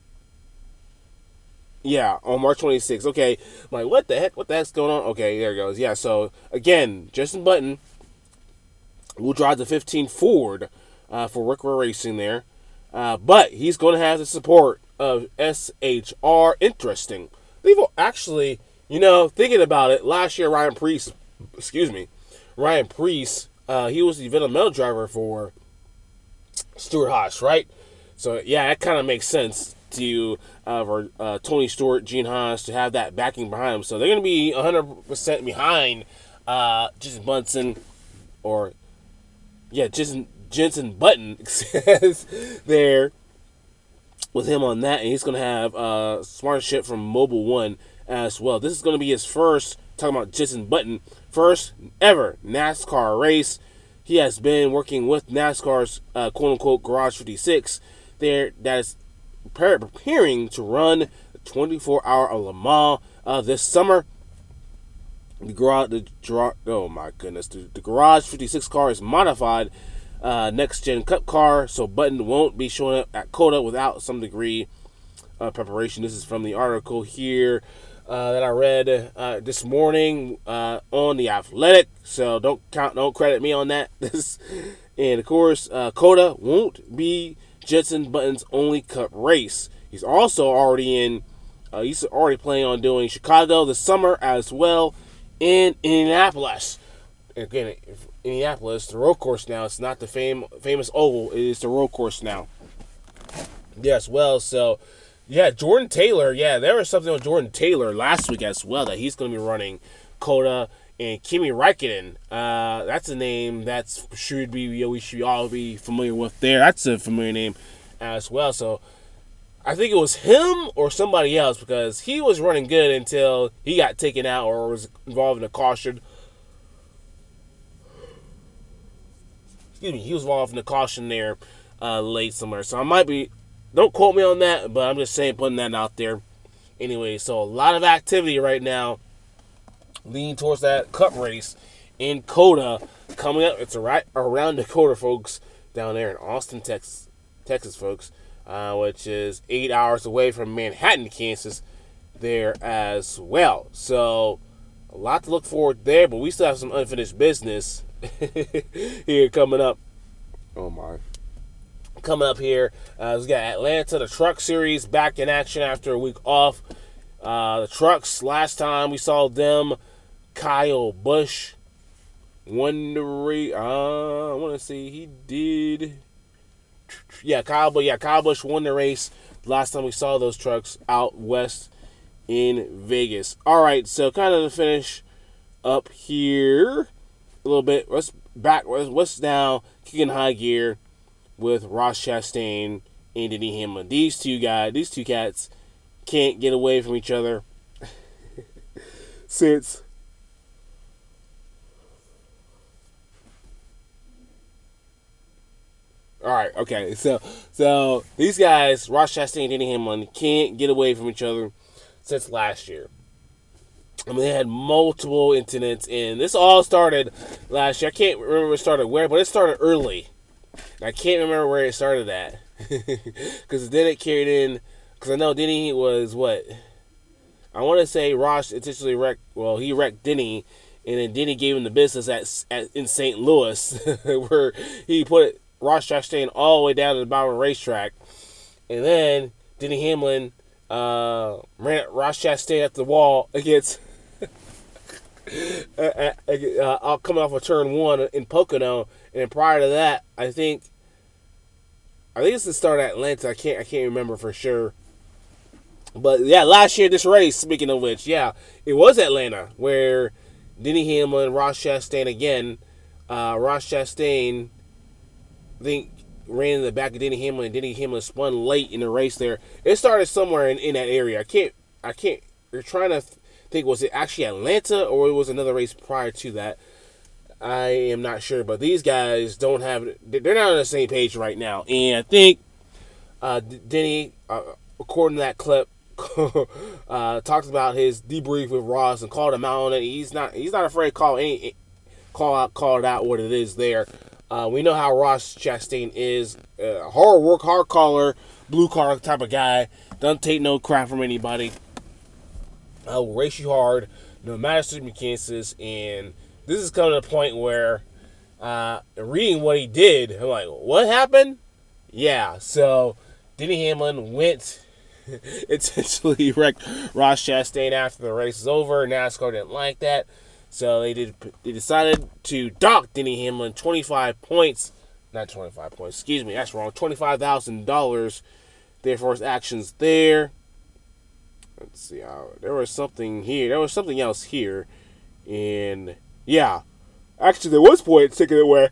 [SPEAKER 1] Yeah, on March twenty-sixth. Okay, I'm like, what the heck? What the heck's going on? Okay, there it goes. Yeah, so, again, Jenson Button will drive the fifteen Ford uh, for Rick Rare Racing there. Uh, but he's going to have the support of S H R. Interesting. They've actually, you know, thinking about it, last year Ryan Preece, excuse me, Ryan Preece, uh, he was the developmental driver for Stewart-Haas, right? So, yeah, that kind of makes sense to uh, for uh, Tony Stewart, Gene Haas to have that backing behind him. So they're going to be one hundred percent behind uh, Jenson Button, or, yeah, Jenson, Jenson Button there with him on that. And he's going to have uh, sponsorship from Mobil One as well. This is going to be his first, talking about Jenson Button, first ever NASCAR race. He has been working with NASCAR's uh, quote-unquote Garage fifty-six there that is preparing to run the twenty-four hour of Le Mans uh, this summer. The garage, the oh my goodness, the, the Garage fifty-six car is modified uh, next gen Cup car, so Button won't be showing up at COTA without some degree of preparation. This is from the article here uh, that I read uh, this morning uh, on The Athletic. So don't count, don't credit me on that. This, and of course, uh, COTA won't be Jenson Button's only Cup race. He's also already in, uh, he's already planning on doing Chicago this summer as well, in Indianapolis. Again, Indianapolis, the road course now. It's not the fame, famous oval. It is the road course now. Yes, well, so yeah, Jordan Taylor. Yeah, there was something with Jordan Taylor last week as well that he's going to be running Coda and Kimi Räikkönen. Uh, that's a name that's should be you know, we should all be familiar with there. That's a familiar name as well. So I think it was him or somebody else because he was running good until he got taken out or was involved in a caution. Excuse me, he was involved in a caution there uh, late somewhere. So I might be. Don't quote me on that, but I'm just saying, putting that out there. Anyway, so a lot of activity right now leaning towards that cup race in Coda coming up. It's right around Dakota, folks, down there in Austin, Texas, Texas, folks, uh, which is eight hours away from Manhattan, Kansas, there as well. So a lot to look forward there, but we still have some unfinished business here coming up. Oh my. Coming up here, uh, we got Atlanta, the Truck Series, back in action after a week off. Uh, the Trucks, last time we saw them, Kyle Busch won the race. Uh, I want to see, he did. Yeah, Kyle, but yeah, Kyle Busch won the race last time we saw those trucks out west in Vegas. All right, so kind of to finish up here a little bit. Let's back. What's now kicking high gear with Ross Chastain and Denny Hamlin. These two guys, these two cats, can't get away from each other since all right, okay, so so these guys, Ross Chastain and Denny Hamlin, can't get away from each other since last year. I mean, they had multiple incidents, and this all started last year. I can't remember it started where, but it started early. I can't remember where it started at. Because then it carried in. Because I know Denny was what? I want to say Ross intentionally wrecked. Well, he wrecked Denny. And then Denny gave him the business at, at in Saint Louis. Where he put Ross Chastain all the way down to the bottom of the racetrack. And then Denny Hamlin uh, ran Ross Chastain at the wall against. uh, uh, uh, coming off of turn one in Pocono. And prior to that, I think, I think it's the start of Atlanta. I can't, I can't remember for sure. But yeah, last year this race. Speaking of which, yeah, it was Atlanta where Denny Hamlin, Ross Chastain again. Uh, Ross Chastain, I think, ran in the back of Denny Hamlin, and Denny Hamlin spun late in the race. There, it started somewhere in, in that area. I can't, I can't. You're trying to think, was it actually Atlanta or it was another race prior to that? I am not sure, but these guys don't have, they're not on the same page right now. And I think uh, Denny, uh, according to that clip, uh, talks about his debrief with Ross and called him out on it. He's not he's not afraid to call any call out call it out what it is there. Uh, we know how Ross Chastain is, a hard work, hard caller, blue collar type of guy. Doesn't take no crap from anybody. I will race you hard, no matter circumstances, and this is coming to the point where uh, reading what he did, I'm like, what happened? Yeah, so Denny Hamlin went intentionally wrecked Ross Chastain after the race was over. NASCAR didn't like that, so they did. They decided to dock Denny Hamlin twenty-five points, not twenty-five points. Excuse me, that's wrong. Twenty-five thousand dollars. There for his actions there. Let's see. Uh, there was something here. There was something else here, and yeah, actually there was points taken away.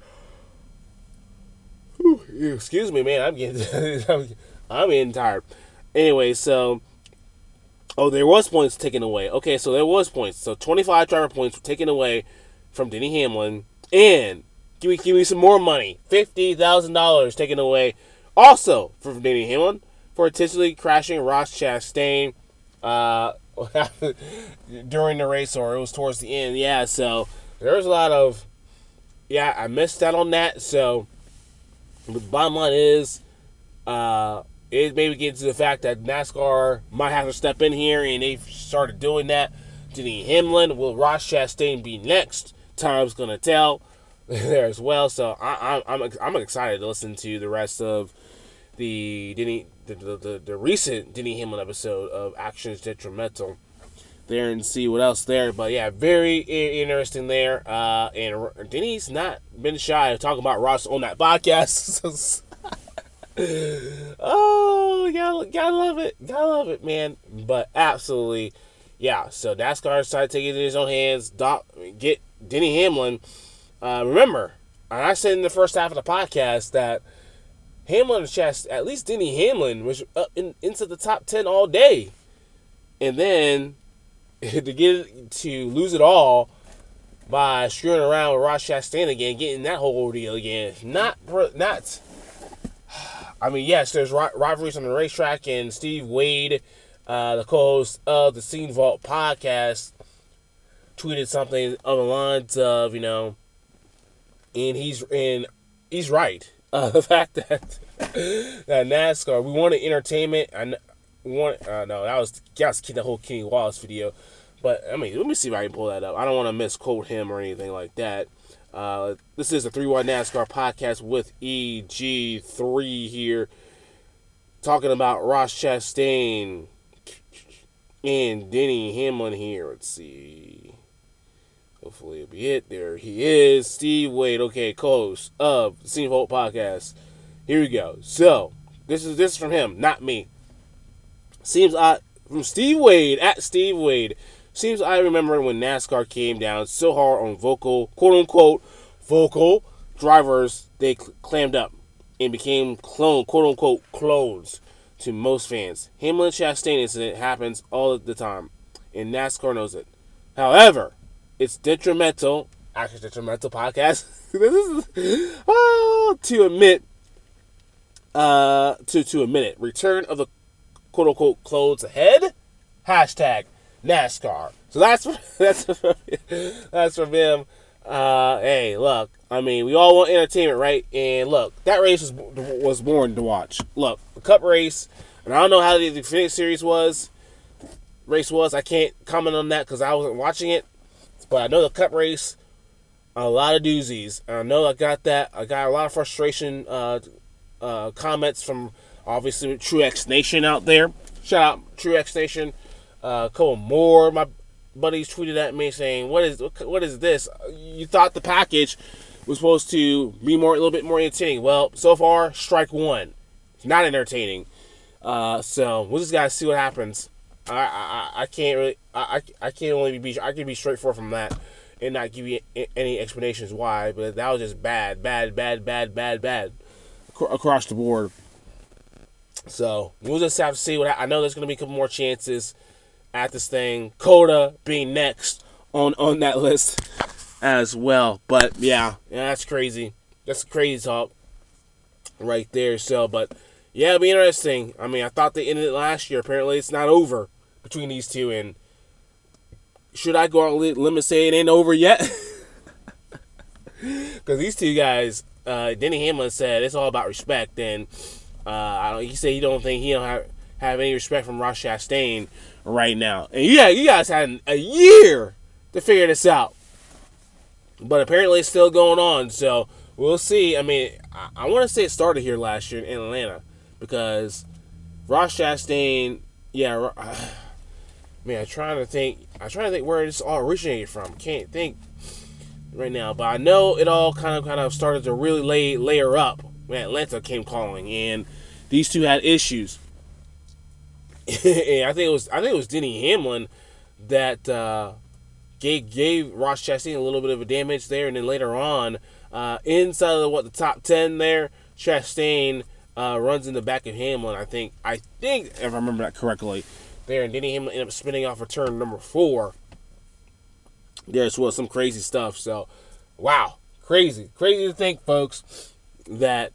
[SPEAKER 1] Whew, excuse me, man. I'm getting, I'm, I'm getting tired. Anyway, so oh, there was points taken away. Okay, so there was points. So twenty-five driver points were taken away from Denny Hamlin, and give me give me some more money. Fifty thousand dollars taken away, also from Denny Hamlin for intentionally crashing Ross Chastain uh, during the race, or it was towards the end. Yeah, so there was a lot of yeah. I missed out on that. So the bottom line is, uh, it maybe gets to the fact that NASCAR might have to step in here, and they've started doing that. Denny Hamlin, will Ross Chastain be next? Time's gonna tell there as well. So I, I, I'm I'm excited to listen to the rest of the Denny the the, the, the recent Denny Hamlin episode of Actions Detrimental there and see what else there. But yeah, very interesting there. Uh, and Denny's not been shy of talking about Ross on that podcast. Oh, we gotta, gotta love it. Gotta love it, man. But absolutely, yeah. So NASCAR decided to take it in his own hands. Doc, get Denny Hamlin. Uh, remember, I said in the first half of the podcast that Hamlin chest, at least Denny Hamlin was up in, into the top ten all day. And then to get to lose it all by screwing around with Ross Chastain again, getting that whole ordeal again. Not, not. I mean, yes, there's rivalries on the racetrack, and Steve Wade, uh, the co-host of the Scene Vault podcast, tweeted something on the lines of, you know, and he's and he's right. Uh, the fact that that NASCAR, we wanted entertainment. I want. Uh, no, that was that was the whole Kenny Wallace video. But I mean, let me see if I can pull that up. I don't want to misquote him or anything like that. Uh, this is the three wide NASCAR podcast with E G three here, talking about Ross Chastain and Denny Hamlin here. Let's see. Hopefully it'll be it. There he is. Steve Wade, okay, co-host of the Scene Vault podcast. Here we go. So, this is this is from him, not me. Seems I from Steve Wade, at Steve Wade. Seems I remember when NASCAR came down so hard on vocal, quote-unquote, vocal drivers, they cl- clammed up and became clone, quote-unquote, clones to most fans. Hamlin Chastain incident happens all the time, and NASCAR knows it. However, it's detrimental, actually detrimental podcast, this is, oh, to admit, uh, to, to admit it. Return of the quote-unquote clothes ahead, hashtag NASCAR. So that's, that's, that's from him. Uh, hey, look, I mean, we all want entertainment, right? And look, that race was, was boring to watch. Look, the Cup race, and I don't know how the Xfinity Series was, race was, I can't comment on that because I wasn't watching it. But I know the Cup race, a lot of doozies. And I know I got that. I got a lot of frustration uh, uh, comments from, obviously, Truex Nation out there. Shout out, Truex Nation. Uh, Cole Moore, my buddies, tweeted at me saying, what is what is this? You thought the package was supposed to be more a little bit more entertaining. Well, so far, strike one. It's not entertaining. Uh, so, we'll just got to see what happens. I, I I can't really I, I can't only be I can be straightforward from that and not give you any explanations why, but that was just bad, bad, bad, bad, bad, bad across the board. So we'll just have to see what I know. There's going to be a couple more chances at this thing. Coda being next on on that list as well. But yeah, yeah, that's crazy. That's crazy talk right there. So, but yeah, it'll be interesting. I mean, I thought they ended it last year. Apparently, it's not over between these two, and should I go on a limb and say it ain't over yet? Because these two guys, uh, Denny Hamlin said it's all about respect, and uh, I don't, he said he don't think he don't have, have any respect from Ross Chastain right now. And yeah, you guys had a year to figure this out, but apparently it's still going on. So we'll see. I mean, I, I want to say it started here last year in Atlanta because Ross Chastain, yeah. Uh, Man, I'm trying to think. I'm trying to think where this all originated from. Can't think right now, but I know it all kind of, kind of started to really lay layer up when Atlanta came calling, and these two had issues. And I think it was, I think it was Denny Hamlin that uh, gave gave Ross Chastain a little bit of a damage there, and then later on, uh, inside of the, what the top ten there, Chastain uh, runs in the back of Hamlin. I think, I think if I remember that correctly. There, and Denny Hamlin ended up spinning off for turn number four. There as well, some crazy stuff. So, wow, crazy, crazy to think, folks, that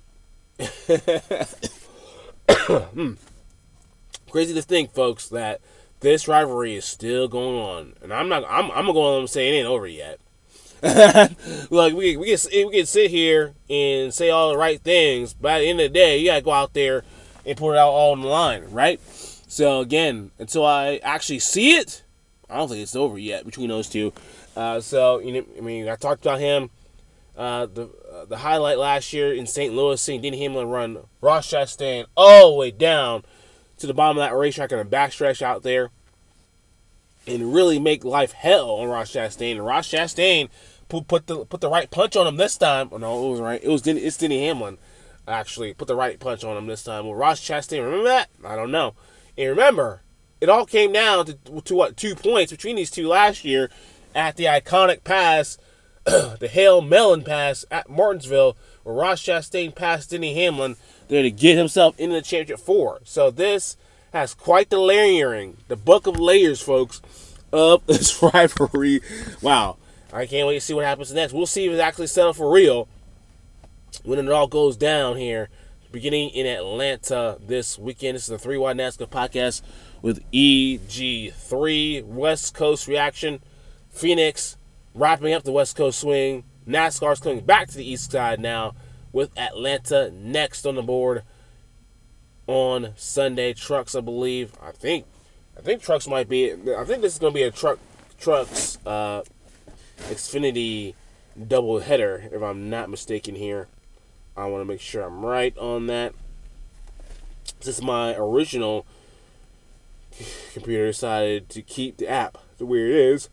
[SPEAKER 1] crazy to think, folks, that this rivalry is still going on, and I'm not. I'm. I'm gonna go on and say it ain't over yet. Like we we can we can sit here and say all the right things, but at the end of the day, you gotta go out there and put it out all on the line, right? So, again, until I actually see it, I don't think it's over yet between those two. Uh, so, you know, I mean, I talked about him, uh, the uh, the highlight last year in Saint Louis, seeing Denny Hamlin run Ross Chastain all the way down to the bottom of that racetrack and a backstretch out there and really make life hell on Ross Chastain. And Ross Chastain put, put the put the right punch on him this time. Oh, no, it was right. It was Denny, it's Denny Hamlin. actually put the right punch on him this time. Will Ross Chastain remember that? I don't know. And remember, it all came down to, to what, two points between these two last year at the iconic pass, the Hail Melon pass at Martinsville, where Ross Chastain passed Denny Hamlin there to get himself into the championship four. So this has quite the layering, the book of layers, folks, of this rivalry. Wow. I can't wait to see what happens next. We'll see if it's actually settled for real when it all goes down here, beginning in Atlanta this weekend. This is the three wide NASCAR podcast with E G three, West Coast reaction, Phoenix wrapping up the West Coast swing. NASCAR's coming back to the East Side now with Atlanta next on the board on Sunday. Trucks, I believe. I think I think trucks might be. I think this is going to be a truck trucks uh, Xfinity double header, if I'm not mistaken here. I want to make sure I'm right on that. Since my original computer decided to keep the app the way it is.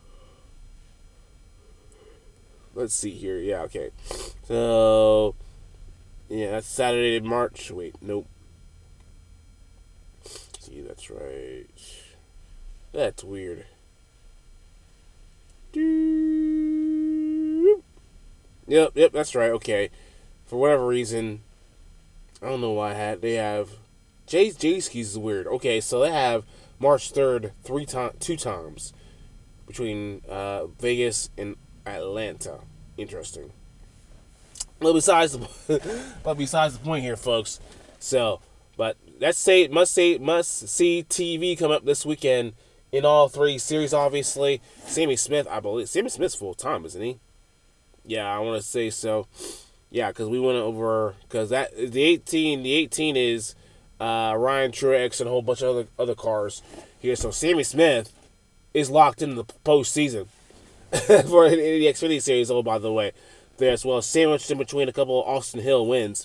[SPEAKER 1] Let's see here. Yeah, okay. So, yeah, that's Saturday, March. Wait, nope. See, that's right. That's weird. Yep, yep, that's right. Okay. For whatever reason, I don't know why I had. They have Jay's Jayskis is weird. Okay, so they have March third three times, two times between uh, Vegas and Atlanta. Interesting. Well, besides the, but besides the point here, folks. So, but let's say must say must see T V come up this weekend in all three series. Obviously, Sammy Smith, I believe Sammy Smith's full time, isn't he? Yeah, I want to say so. Yeah, because we went over because that the eighteen the eighteen is uh, Ryan Truex and a whole bunch of other other cars here. So Sammy Smith is locked into the postseason for the Xfinity Series. Oh, by the way, there as well, sandwiched in between a couple of Austin Hill wins.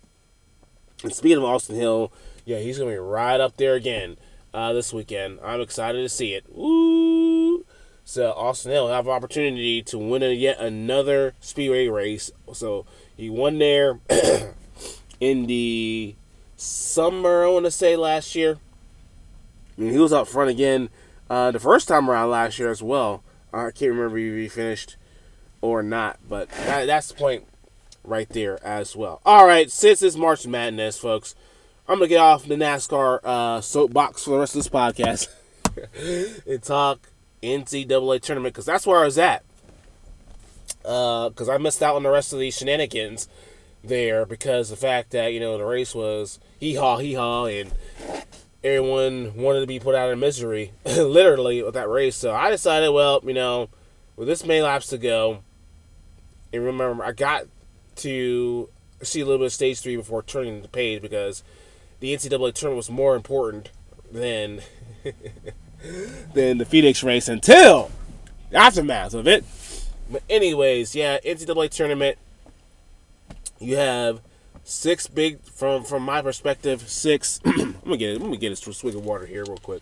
[SPEAKER 1] And speaking of Austin Hill, yeah, he's gonna be right up there again uh, this weekend. I'm excited to see it. Woo! So Austin Hill will have an opportunity to win a, yet another Speedway race. So he won there in the summer, I want to say, last year. I mean, he was up front again uh, the first time around last year as well. I can't remember if he finished or not, but that, that's the point right there as well. All right, since it's March Madness, folks, I'm going to get off the NASCAR uh, soapbox for the rest of this podcast and talk N C double A tournament, because that's where I was at. Because uh, I missed out on the rest of these shenanigans there because the fact that, you know, the race was hee-haw, hee-haw, and everyone wanted to be put out of misery, literally, with that race. So I decided, well, you know, with this many laps to go, and remember, I got to see a little bit of stage three before turning the page because the N C double A tournament was more important than than the Phoenix race until the aftermath of it. But anyways, yeah, N C double A tournament, you have six big, from from my perspective, six. I'm gonna get it. Let me get a swig of water here real quick.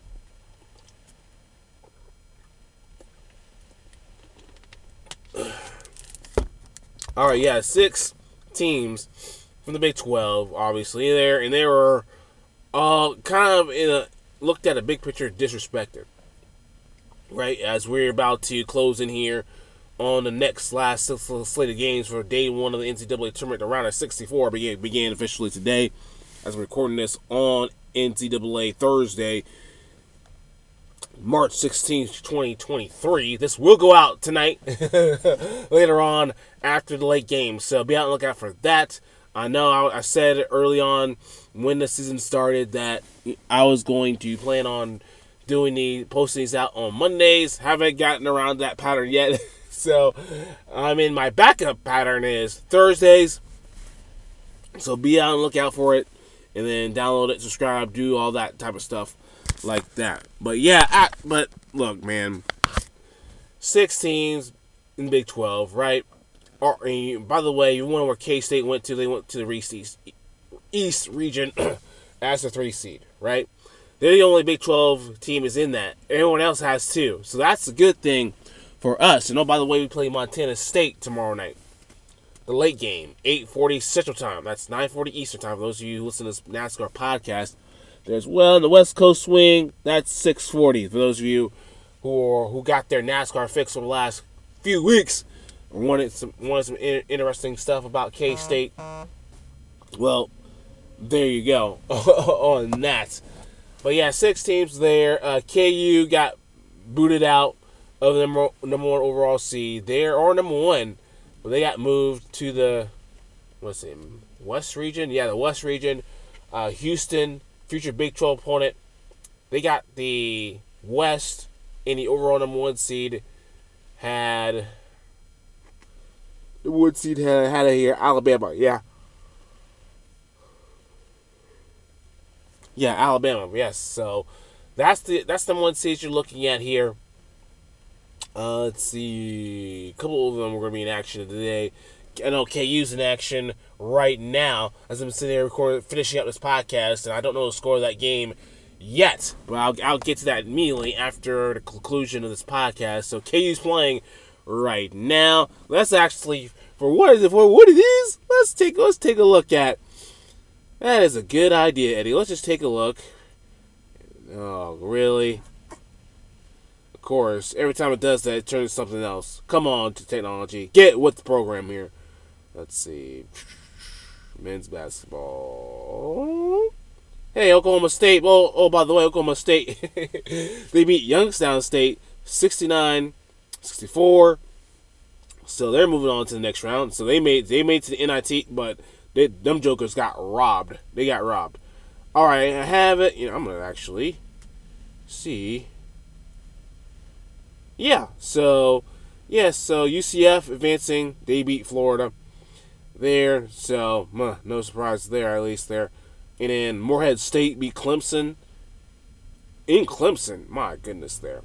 [SPEAKER 1] All right, yeah, six teams from the Big twelve, obviously there, and they were all kind of in a looked at a big picture disrespected, right? As we're about to close in here on the next last slate of games for day one of the N C double A tournament, the round of sixty-four began, began officially today, as we're recording this on N C double A Thursday, March sixteenth, twenty twenty-three. This will go out tonight, later on after the late game, so be on the lookout for that. I know I, I said early on when the season started that I was going to plan on doing the posting these out on Mondays. Haven't gotten around that pattern yet. So I mean, my backup pattern is Thursdays. So be on the lookout for it, and then download it, subscribe, do all that type of stuff like that. But yeah, I, but look, man, six teams in Big twelve, right? Or, by the way, you wonder where K-State went to? They went to the East, East region as a three seed, right? They're the only Big twelve team is in that. Everyone else has two. So that's a good thing for us. And oh, by the way, we play Montana State tomorrow night. the late game, eight forty Central Time. That's nine forty Eastern Time. For those of you who listen to this NASCAR podcast, there's well in the West Coast swing. That's six forty. For those of you who are, who got their NASCAR fix over the last few weeks, or wanted some wanted some in, interesting stuff about K-State. Well, there you go on that. But yeah, six teams there. Uh, K U got booted out of the number, number one overall seed. They are number one, but they got moved to the what's it, West region? Yeah, the West region. Uh, Houston, future Big twelve opponent. They got the West in the overall number one seed. Had the one seed had had it here, Alabama. Yeah. Yeah, Alabama. Yes. So that's the that's the one seed you're looking at here. Uh, let's see. A couple of them are going to be in action today. I know K U's in action right now as I'm sitting there recording, finishing up this podcast, and I don't know the score of that game yet, but I'll, I'll get to that immediately after the conclusion of this podcast. So K U's playing right now. Let's actually, for what is it, for what it is, let's take let's take a look at. That is a good idea, Eddie. Let's just take a look. Oh, really? Of course, every time it does that, it turns something else. Come on, to technology. Get with the program here. Let's see. Men's basketball. Hey, Oklahoma State. Oh, oh by the way, Oklahoma State. They beat Youngstown State sixty-nine sixty-four. So they're moving on to the next round. So they made they made to the N I T, but they, them jokers got robbed. They got robbed. All right, I have it. You know, I'm gonna actually see. Yeah. So yeah. So U C F advancing. They beat Florida there. So uh, no surprise there. At least there. And then Morehead State beat Clemson. In Clemson, my goodness, there.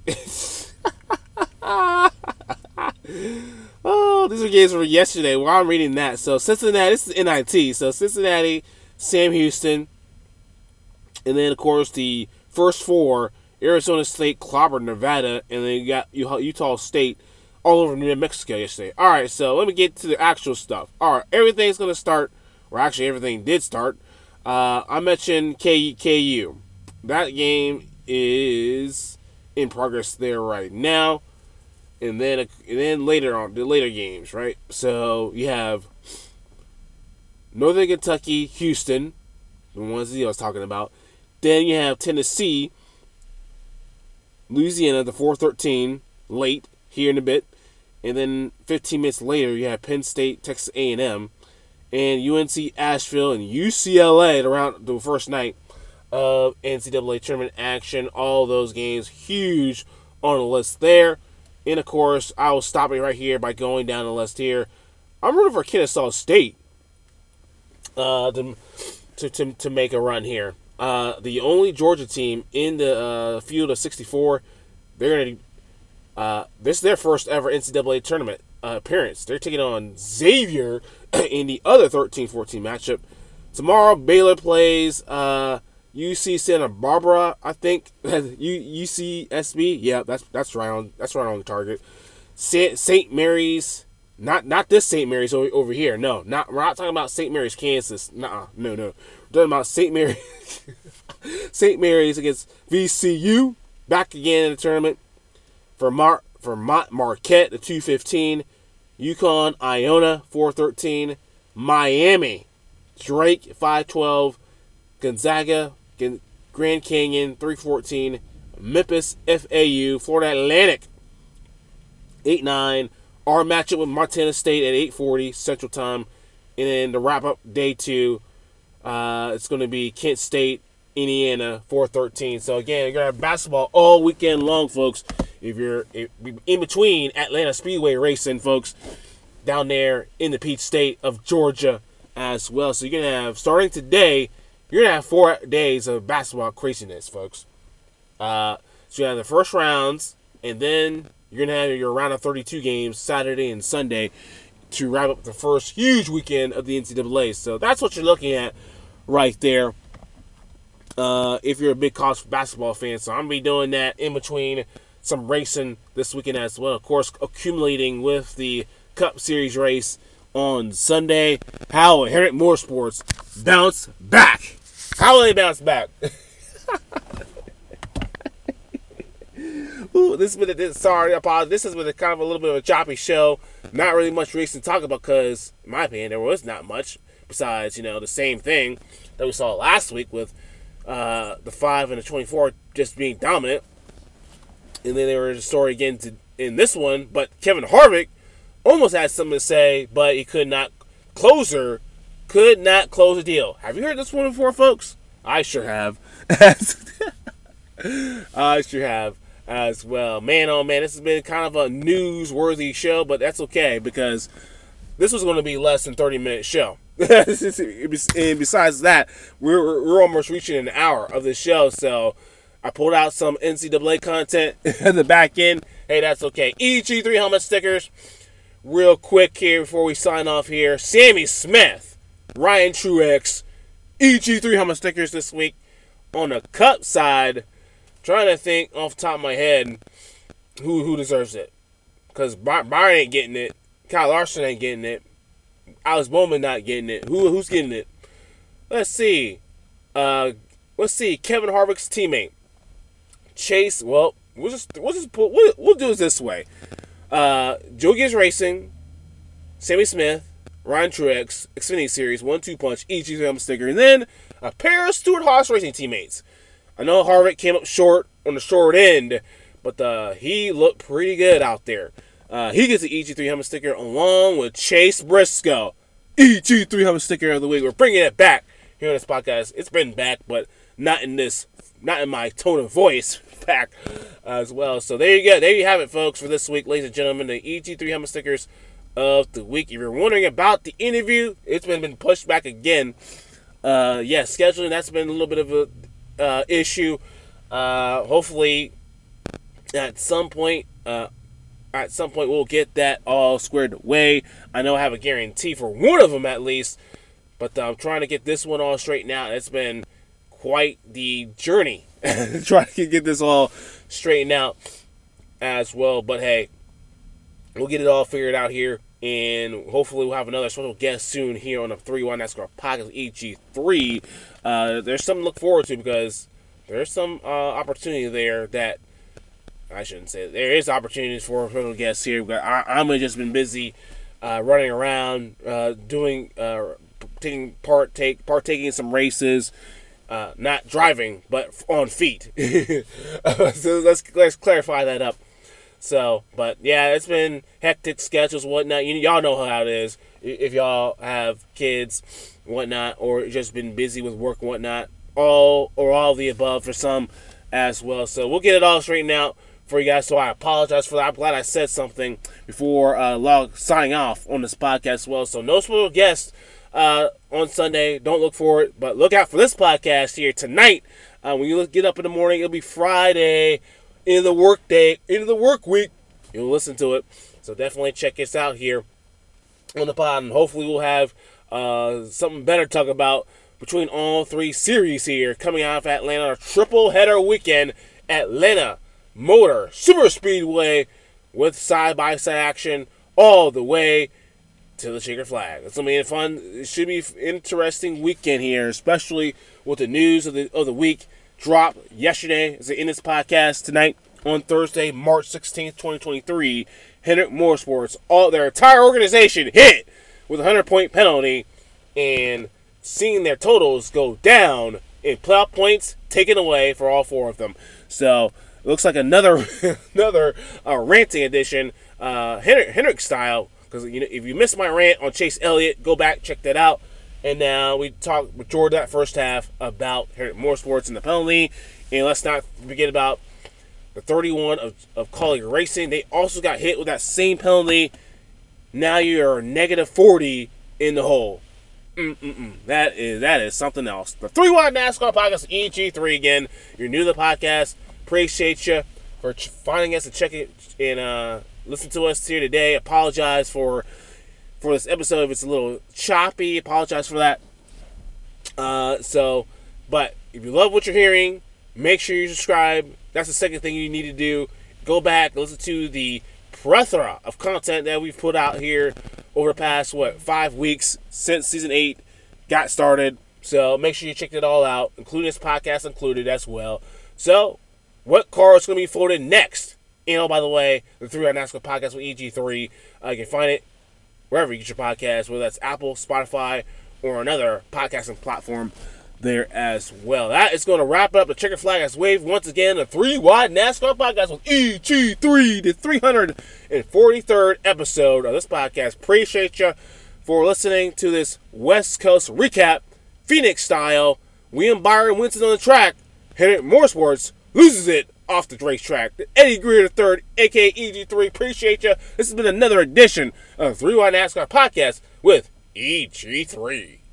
[SPEAKER 1] Oh, these are games from yesterday. Well, I'm reading that. So Cincinnati, this is N I T. So Cincinnati, Sam Houston, and then of course the first four: Arizona State, clobbered Nevada, and then you got Utah State all over New Mexico yesterday. All right, so let me get to the actual stuff. All right, everything's gonna start, or actually everything did start. Uh, I mentioned K U. That game is in progress there right now. And then and then later on, the later games, right? So you have Northern Kentucky, Houston, the ones that I was talking about. Then you have Tennessee, Louisiana, the four thirteen, late, here in a bit. And then fifteen minutes later, you have Penn State, Texas A and M, and U N C Asheville and U C L A around the first night of N C double A tournament action. All those games huge on the list there. And of course, I will stop it right here by going down the list here. I'm rooting for Kennesaw State uh, to, to to to make a run here. Uh, the only Georgia team in the uh, field of sixty-four. They're gonna. Uh, this is their first ever N C double A tournament uh, appearance. They're taking on Xavier in the other thirteen fourteen matchup. Tomorrow, Baylor plays uh, U C Santa Barbara. I think U C S B. Yeah, that's that's right on that's right on the target. Saint Mary's, not not this Saint Mary's over, over here. No, not we're not talking about Saint Mary's, Kansas. Nah, no, no. We're talking about Saint Mary's. Saint Mary's against V C U. Back again in the tournament. For Mar for Mont Marquette, the two fifteen. UConn, Iona, four thirteen. Miami, Drake, five twelve. Gonzaga, Grand Canyon, three fourteen. Memphis, F A U. Florida Atlantic, eight nine. Our matchup with Montana State at eight forty Central Time. And then to wrap up day two, uh, it's going to be Kent State, Indiana, four thirteen. So again, you're going to have basketball all weekend long, folks. If you're in between Atlanta Speedway racing, folks, down there in the Peach State of Georgia as well. So you're going to have, starting today, you're going to have four days of basketball craziness, folks. Uh, so you have the first rounds, and then you're going to have your round of thirty-two games Saturday and Sunday to wrap up the first huge weekend of the N C double A. So that's what you're looking at right there. Uh, if you're a big college basketball fan. So I'm going to be doing that in between some racing this weekend as well. Of course, accumulating with the Cup Series race on Sunday. How will Henrik Motorsports bounce back? How will they bounce back? Ooh, this has been a, this, sorry, I apologize. This has been a kind of a little bit of a choppy show. Not really much racing to talk about because, in my opinion, there was not much besides, you know, the same thing that we saw last week with uh, the five and the twenty-four just being dominant. And then there was a story again to, in this one, but Kevin Harvick almost had something to say, but he could not. Closer could not close the deal. Have you heard this one before, folks? I sure have. I sure have as well. Man, oh man, this has been kind of a newsworthy show, but that's okay because this was going to be less than thirty minute show. And besides that, we're, we're almost reaching an hour of the show, so I pulled out some N C double A content at the back end. Hey, that's okay. E G three helmet stickers. Real quick here before we sign off here. Sammy Smith, Ryan Truex, E G three helmet stickers this week. On the Cup side, trying to think off the top of my head who who deserves it. Because Byron ain't getting it. Kyle Larson ain't getting it. Alex Bowman not getting it. Who Who's getting it? Let's see. Uh, let's see. Kevin Harvick's teammate. Chase, well, we'll just we'll just put, we'll, we'll do it this way. Uh, Joe Gibbs Racing, Sammy Smith, Ryan Truex, Xfinity Series, one two punch, each use a sticker, and then a pair of Stewart-Haas Racing teammates. I know Harvick came up short on the short end, but uh, he looked pretty good out there. Uh, he gets the E G three helmet sticker along with Chase Briscoe. E G three helmet sticker of the week. We're bringing it back here on this podcast. It's been back, but not in this, not in my tone of voice back as well. So there you go. There you have it, folks, for this week, ladies and gentlemen. The E G three helmet stickers of the week. If you're wondering about the interview, it's been, been pushed back again. Uh, yeah, scheduling, that's been a little bit of a uh, issue. Uh, hopefully, at some point, uh, at some point, we'll get that all squared away. I know I have a guarantee for one of them at least, but uh, I'm trying to get this one all straightened out. It's been quite the journey trying to get this all straightened out as well. But hey, we'll get it all figured out here, and hopefully we'll have another special guest soon here on the three one NASCAR Podcast E G three. Uh, there's something to look forward to because there's some uh, opportunity there that I shouldn't say. There is opportunities for special guests here. But I, I'm just been busy uh, running around, uh, doing, uh, taking part, take partaking in some races. Uh, not driving, but on feet. So let's let's clarify that up. So, but yeah, it's been hectic schedules, whatnot. You, y'all know how it is. If y'all have kids, whatnot, or just been busy with work, and whatnot, all or all of the above for some as well. So we'll get it all straightened out for you guys. So I apologize for that. I'm glad I said something before uh, log signing off on this podcast as well. So no special guests uh, on Sunday. Don't look for it, but look out for this podcast here tonight. Uh, when you get up in the morning, it'll be Friday. Into the work day, into the work week, you'll listen to it. So definitely check us out here on the pod, and hopefully we'll have uh, something better to talk about between all three series here coming out of Atlanta. A triple header weekend, Atlanta Motor Super Speedway with side-by-side action all the way to the checkered flag. It's gonna be a fun. It should be an interesting weekend here, especially with the news of the of the week. Drop yesterday as the end of this podcast tonight on Thursday, March sixteenth, twenty twenty-three. Hendrick Motorsports, all their entire organization hit with a hundred point penalty, and seeing their totals go down in playoff points taken away for all four of them. So it looks like another another uh, ranting edition, uh, Hendrick, Hendrick style. Because you know, if you missed my rant on Chase Elliott, go back, check that out. And now we talked majority of that first half about Hendrick Motorsports and the penalty. And let's not forget about the thirty-one of, of Collier Racing. They also got hit with that same penalty. Now you're negative forty in the hole. Mm-mm-mm. That is that is something else. The three wide NASCAR Podcast, E G three again. You're new to the podcast. Appreciate you for ch- finding us and checking and uh, listen to us here today. Apologize for for this episode if it's a little choppy. Apologize for that. Uh, so, but if you love what you're hearing, make sure you subscribe. That's the second thing you need to do. Go back and listen to the plethora of content that we've put out here over the past, what, five weeks since season eight got started. So make sure you check it all out, including this podcast included as well. So, what car is going to be floated next? You know, by the way, the three-Ride NASCAR podcast with E G three. Uh, you can find it wherever you get your podcast, whether that's Apple, Spotify, or another podcasting platform there as well. That is going to wrap up the Checkered Flag as Wave once again, the three-Wide NASCAR podcast with E G three, the three hundred forty-third episode of this podcast. Appreciate you for listening to this West Coast recap, Phoenix style. William Byron wins it on the track. Henrik Motorsports loses it off the racetrack. Eddie Greer the third, aka E G three. Appreciate you. This has been another edition of the three-Wide NASCAR podcast with E G three.